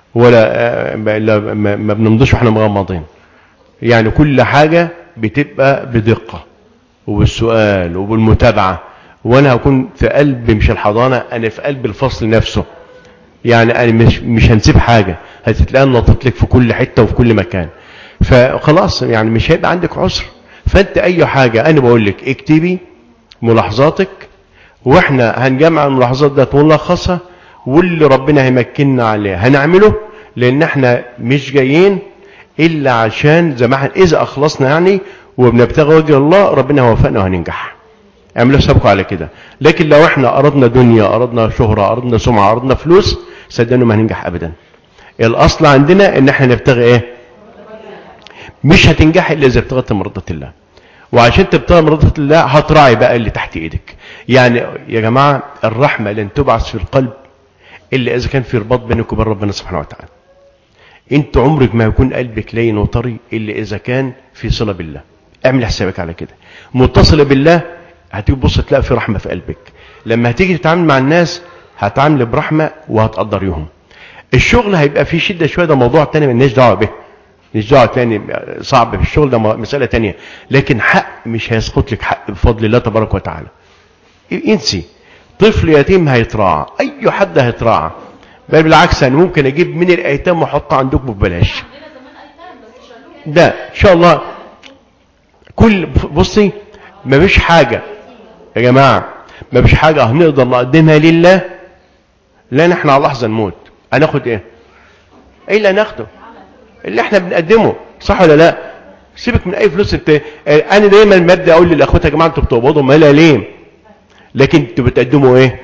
ولا ما بنمضيش واحنا مغمضين. يعني كل حاجة بتبقى بدقة وبالسؤال وبالمتابعة، وانا هكون في قلب مش الحضانة، انا في قلب الفصل نفسه. يعني انا مش هنسيب حاجة، هتتلاقي نطت لك في كل حتة وفي كل مكان. فخلاص يعني مش هيبقى عندك عذر. فانت اي حاجة انا بقول لك اكتبي ملاحظاتك، واحنا هنجمع الملاحظات ده ونلخصها، واللي ربنا هيمكننا عليه هنعمله، لان احنا مش جايين الا عشان زي ما احنا اذا اخلصنا يعني وبنبتغي وجه الله ربنا هيوفقنا وهننجح. اعملوا حسابكم على كده. لكن لو احنا اردنا دنيا، اردنا شهرة، اردنا سمعة، اردنا فلوس، صدقني ما هننجح ابدا. الاصل عندنا ان احنا نبتغي ايه؟ مش هتنجح الا اذا ابتغيت مرضات الله. وعشان تبتغي مرضات الله هتراعي بقى اللي تحت ايدك. يعني يا جماعة الرحمة لن تبعث في القلب الا اذا كان في رباط بينك وبين ربنا سبحانه وتعالى. انت عمرك ما يكون قلبك لين وطري الا اذا كان في صلة بالله. اعمل حسابك على كده. متصلة بالله هتيجي تبص تلاقي في رحمة في قلبك. لما هتيجي تتعامل مع الناس هتعامل برحمة وهتقدريهم. الشغل هيبقى فيه شدة شوية، ده موضوع تاني مالناش دعوة به، مش دعوة تاني صعب في الشغل، ده مسألة تانية. لكن حق مش هيسقط لك حق بفضل الله تبارك وتعالى. انسي. طفل يتيم هيتراعى، اي حد هيتراعى، بل بالعكس انا ممكن اجيب من الايتام واحطها عندكم ببلاش. ده ان شاء الله. كل بصي ما فيش حاجة يا جماعة، ما فيش حاجة هنقدر نقدمها لله لان احنا على لحظة نموت. هناخد ايه؟ ايه اللي هناخده؟ اللي احنا بنقدمه، صح ولا لا؟ سيبك من اي فلوس. انت انا دايما مبدا اقول للاخوات يا جماعه انتوا بتقبضوا ملاليم، لكن انتوا بتقدموا ايه؟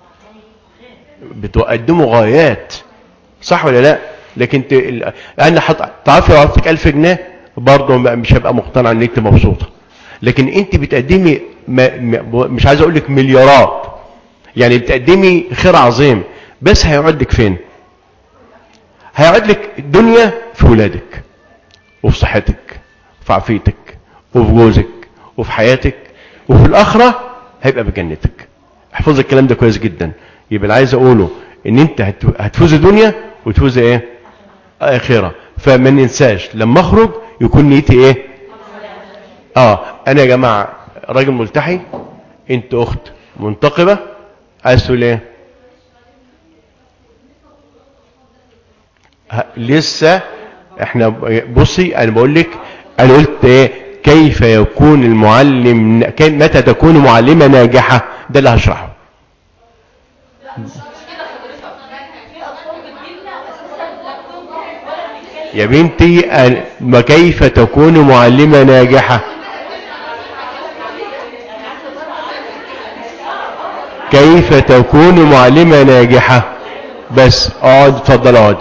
بتقدموا غايات، صح ولا لا؟ لكن انت انا تعرفي لو عطيتك 1000 جنيه برضه مش هبقى مقتنع ان انت مبسوطه. لكن انت بتقدمي مش عايز اقول لك مليارات، يعني بتقدمي خير عظيم، بس هيقعد لك فين؟ هيقعد لك الدنيا في ولادك وفي صحتك وفي عافيتك وفي جوزك وفي حياتك، وفي الآخرة هيبقى بجنتك. احفظ الكلام ده كويس جدا. يبقى اللي عايز اقوله ان انت هتفوز دنيا وتفوز ايه؟ آخرة. فما ننساش لما اخرج يكون نيتي ايه؟ انا يا جماعة راجل ملتحي، انت اخت منتقبة، عايز تقول ايه؟ لسه احنا بصي انا بقول لك، انا قلت ايه؟ كيف يكون المعلم، متى تكون معلمة ناجحة؟ ده اللي هشرحه. يا بنتي كيف تكون معلمة ناجحة؟ كيف تكون معلمة ناجحة؟ بس اقعد، اتفضل اقعد.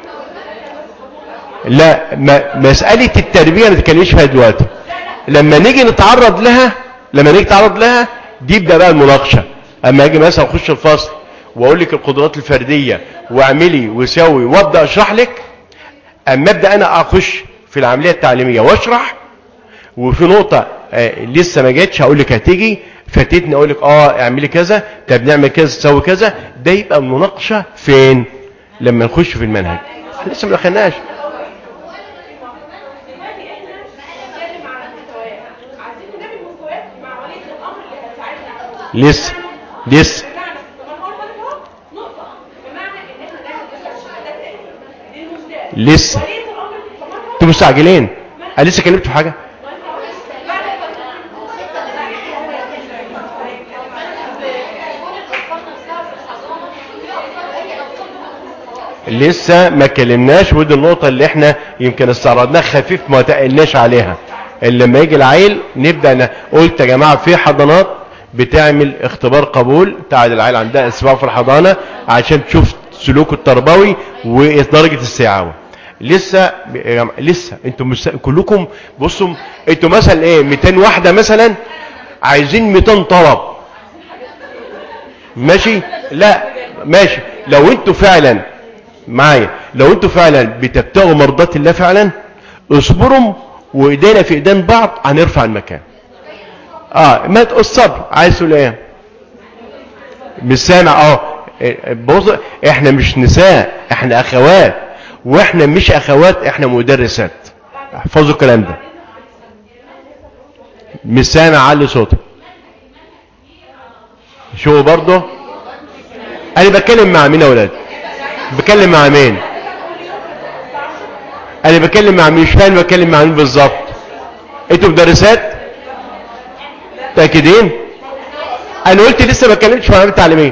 لا، مسألة التربية ما تتكلمش فيها دلوقتي. لما نيجي نتعرض لها دي يبدأ بقى المناقشة. اما اجي مثلا اخش الفصل واقول لك القدرات الفردية واعملي وسوي وابدأ اشرح لك، اما ابدأ انا اخش في العملية التعليمية واشرح، وفي نقطة لسه ما جاتش هقول لك هتيجي، فاتتني اقول لك اعملي كذا، طب نعمل كذا، تسوي كذا. ده يبقى المناقشة فين؟ لما نخش في المنهج. لسه ما دخلناش. لسه انتوا مستعجلين. انا لسه كلمت في حاجه؟ لسه ما كلمناش، ودي النقطه اللي احنا يمكن استعرضناها خفيف ما تقلناش عليها. اللي لما يجي العيل نبدا انا قلت يا جماعه في حضانات بتعمل اختبار قبول، تعال العيل عندها اسبوع في الحضانه عشان تشوف سلوكه التربوي ودرجه السعاوه. لسه انتم كلكم بصوا، انتم مثلا ايه 200 واحده مثلا عايزين 200 طلب، ماشي؟ لا ماشي. لو انتم فعلا معايا، لو انتم فعلا بتبتغوا مرضات الله فعلا، اصبروا وايدينا في ايدين بعض هنرفع المكان. ما الصبر. عايز تقول ايه؟ مش سامع. بص، احنا مش نساء، احنا اخوات. واحنا مش اخوات، احنا مدرسات. احفظوا الكلام ده. مش سامع، علي صوتك. شو برضه انا بتكلم مع مين يا ولاد؟ بتكلم مع مين؟ انا بتكلم مع مين؟ مش فاهم بتكلم مع مين بالظبط. انتوا مدرسات متاكدين؟ انا قلت لسه ما اتكلمتش في العلوم التعليميه،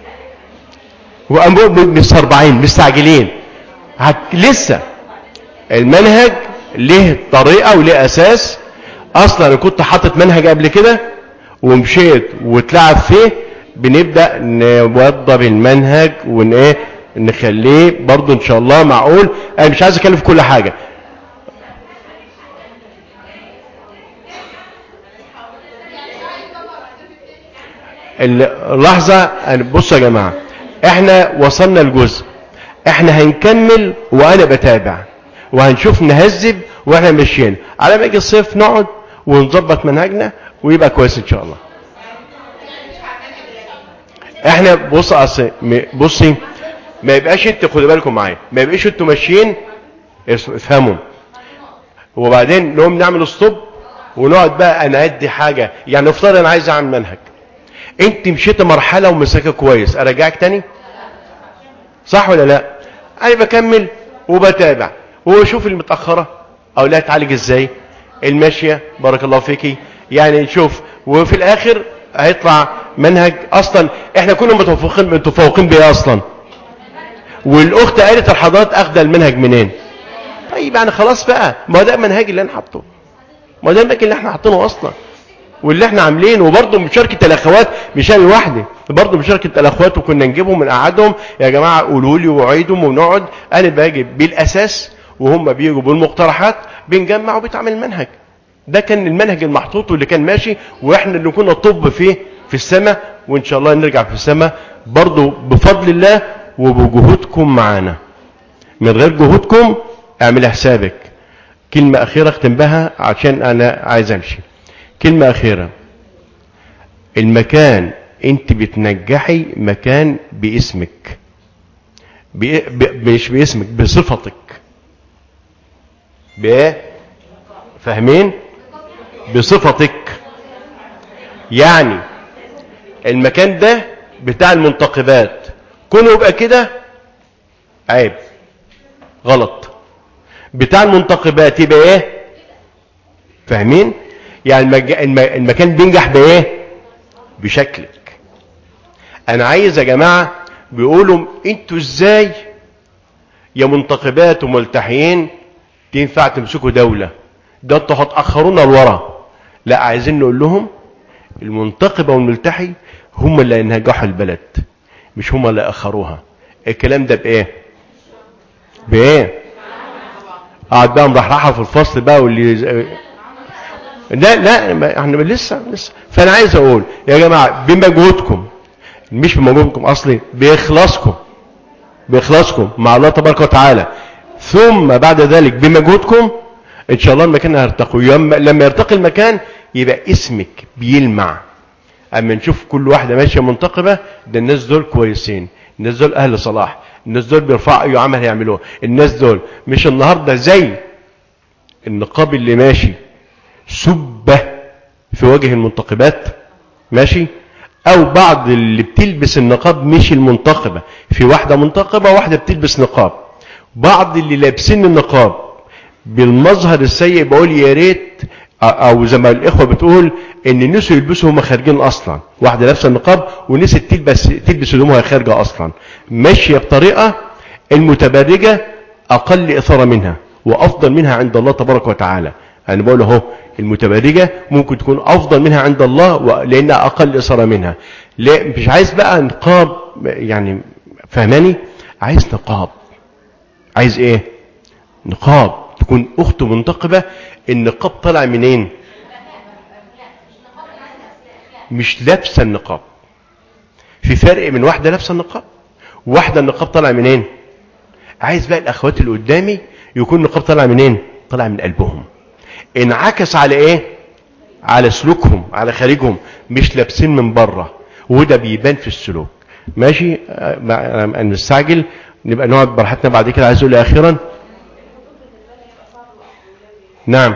مستربعين مستعجلين. لسه المنهج له طريقه وله اساس. اصلا انا كنت حاطط منهج قبل كده ومشيت واتلعب فيه. بنبدا نوضب المنهج ون نخليه برضو ان شاء الله معقول. انا مش عايز اتكلم في كل حاجه. اللحظه، بصوا يا جماعه، احنا وصلنا الجزء، احنا هنكمل وانا بتابع وهنشوف نهذب واحنا ماشيين على ما يجي الصيف نقعد ونظبط منهجنا ويبقى كويس ان شاء الله. احنا بصي ما يبقاش انت، خدوا بالكم معايا، ما يبقاش انتوا ماشيين افهموا وبعدين نقوم نعمل ستوب ونقعد بقى انا ادي حاجه. يعني افترض انا عايز اعمل منهج، انت مشيت مرحله ومسكه كويس، ارجعك تاني؟ صح ولا لا؟ انا بكمل وبتابع واشوف المتاخره او لا تعالج ازاي، الماشيه بارك الله فيكي، يعني نشوف. وفي الاخر هيطلع منهج اصلا احنا كنا متفوقين بيه اصلا. والاخت قالت الحضارات اخذ المنهج منين؟ طيب يعني خلاص بقى، ما ده المنهج اللي انا حاطه، ما ده المنهج اللي احنا حاطينه اصلا واللي احنا عاملينه. وبرضه مشاركه الاخوات مش انا لوحدي، برضه مشاركه الاخوات، وكنا نجيبهم ونقعدهم يا جماعه قولوا لي وعيدهم ونقعد. انا باجي بالاساس وهم بيجوا بالمقترحات، بنجمع وبيتعمل المنهج. ده كان المنهج المحطوط واللي كان ماشي، واحنا اللي كنا طب فيه في السماء، وان شاء الله نرجع في السماء برضه بفضل الله وبجهودكم معانا. من غير جهودكم اعمل حسابك. كلمه اخيره اختم بها عشان انا عايز امشي. كلمة أخيرة، المكان أنت بتنجحي مكان باسمك، مش باسمك، بصفتك. فاهمين؟ بصفتك. يعني المكان ده بتاع المنتقبات، كونه يبقى كده عيب، غلط. بتاع المنتقبات يبقى ايه؟ فاهمين؟ يعني المكان بينجح بايه؟ بشكلك. انا عايز يا جماعه، بيقولوا انتوا ازاي يا منتقبات وملتحيين تنفع تمسكوا دوله؟ ده انتوا هتاخرونا لورا. لا، عايزين نقول لهم المنتقبه والملتحي هم اللي ينجحوا البلد، مش هم اللي اخروها. الكلام ده بايه؟ قاعد بقى مرحرحه في الفصل بقى واللي لا احنا لسه. فانا عايز اقول يا جماعه بمجهودكم، مش بمجهودكم اصلي، باخلاصكم مع الله تبارك وتعالى، ثم بعد ذلك بمجهودكم ان شاء الله المكان هيرتقي. لما يرتقي المكان يبقى اسمك بيلمع. اما نشوف كل واحده ماشيه منتقبه، ده الناس دول كويسين، الناس دول اهل صلاح، الناس دول بيرفعوا اي عمل هيعملوه. الناس دول مش النهارده زي النقاب اللي ماشي سبه في وجه المنتقبات، ماشي، او بعض اللي بتلبس النقاب مش المنتقبه، في واحده منتقبه وواحده بتلبس نقاب. بعض اللي لابسين النقاب بالمظهر السيء، بقول يا ريت، او زي ما الاخوه بتقول ان نسوا يلبسوا هم خارجين اصلا. واحده لابسه النقاب ونسيت تلبس هدومها خارجه اصلا، ماشيه بطريقه المتبرجه اقل اثاره منها وافضل منها عند الله تبارك وتعالى. انا بقول اهو المتبرجه ممكن تكون افضل منها عند الله لانها اقل اثاره منها. لا، مش عايز بقى نقاب، يعني فهماني؟ عايز نقاب. عايز ايه؟ نقاب. تكون اخته منتقبه. النقاب طالع منين؟ مش لابسه النقاب. في فرق من واحده لابسه النقاب وواحده النقاب طالع منين. عايز بقى الاخوات اللي قدامي يكون النقاب طالع منين؟ طالع من قلبهم، انعكس على ايه؟ على سلوكهم، على خارجهم، مش لابسين من بره، وده بيبان في السلوك. ماشي؟ انا مستعجل نبقى نقعد براحتنا بعد كده. عايز اقول اخيرا نعم،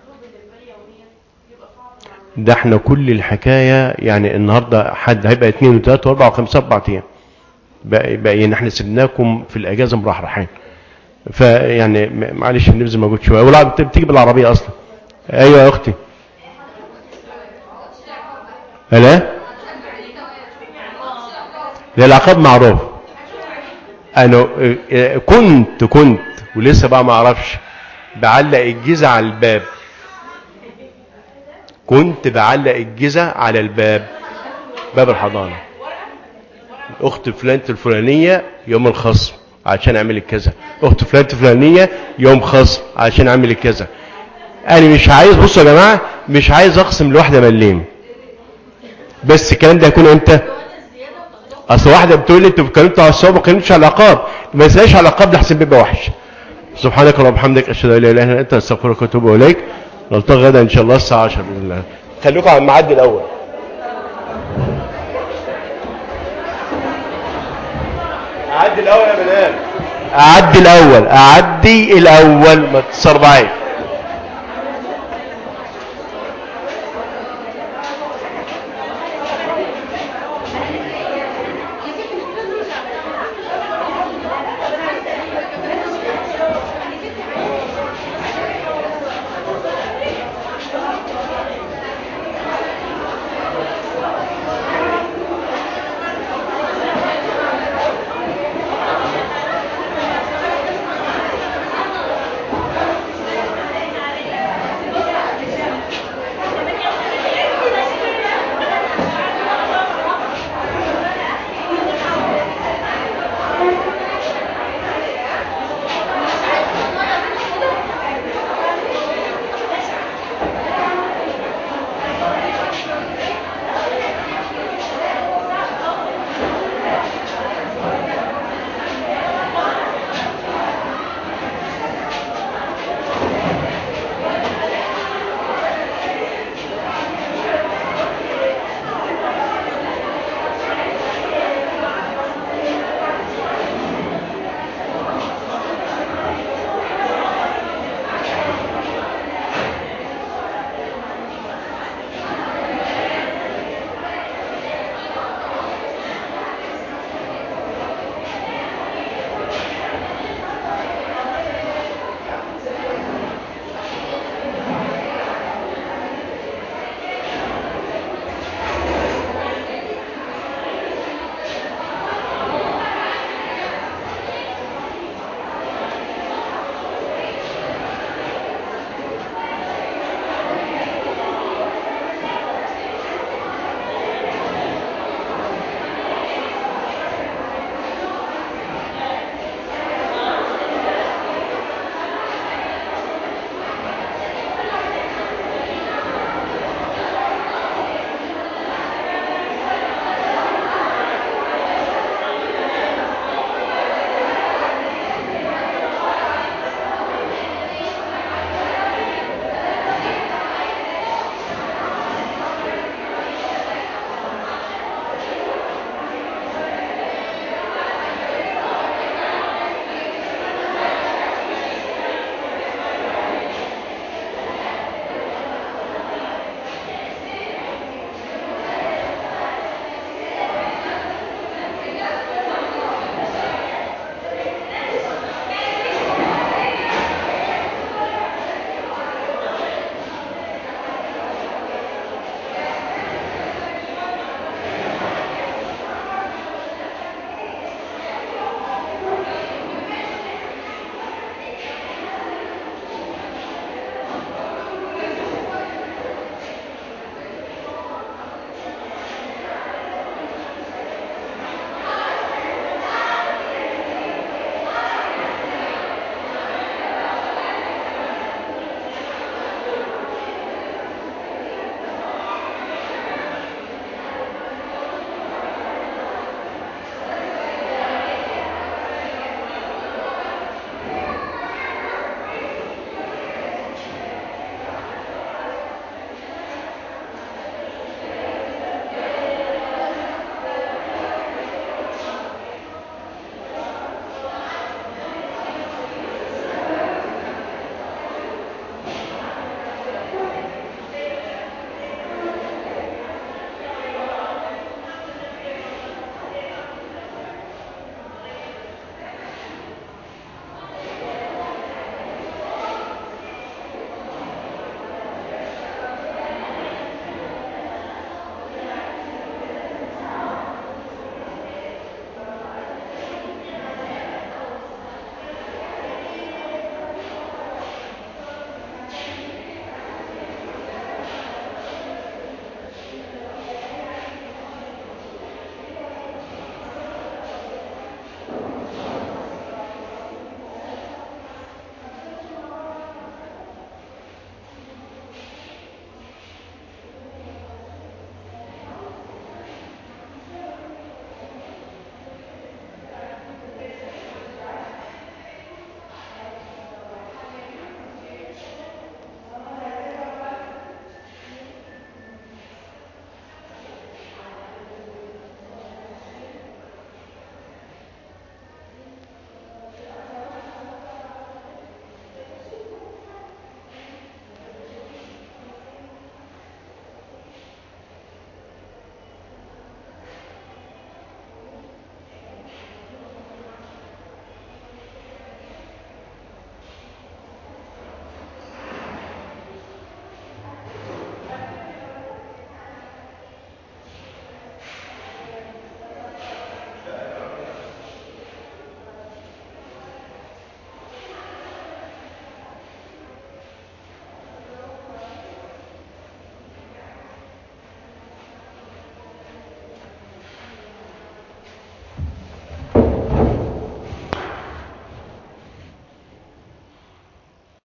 ده احنا كل الحكاية يعني النهاردة حد هيبقى 2 و3 و4 و5 4 ايام بقى يعني احنا سيبناكم في الاجازة مرحرحين، فيعني معلش النبذ موجود شوية. ولا بتيجي بالعربية اصلا؟ ايوه يا اختي. لا العقاب معروف. انا كنت ولسه بقى ما اعرفش بعلق الجزء على الباب. كنت بعلق الجزء على الباب، باب الحضانة. اخت فلانة الفلانية يوم الخصم عشان اعمل كذا، اخت فلانة الفلانية يوم خصم عشان اعمل كذا. انا مش عايز، بصوا يا جماعة، مش عايز اقسم لواحدة مليم، بس الكلام ده هيكون امتى؟ اصل واحدة بتقول لي انتوا اتكلمتوا على الصواب وما اتكلمتش على العقاب. ما يسالش على العقاب، ده احسن بيبقى وحش. سبحانك اللهم وبحمدك، اشهد ان لا اله الا انت، استغفرك واتوب اليك. نلتقي غدا ان شاء الله الساعة 10 باذن الله. خليكم على الميعاد الاول. اعدي الاول يا بلال، اعدي الاول ما تتصربعيش.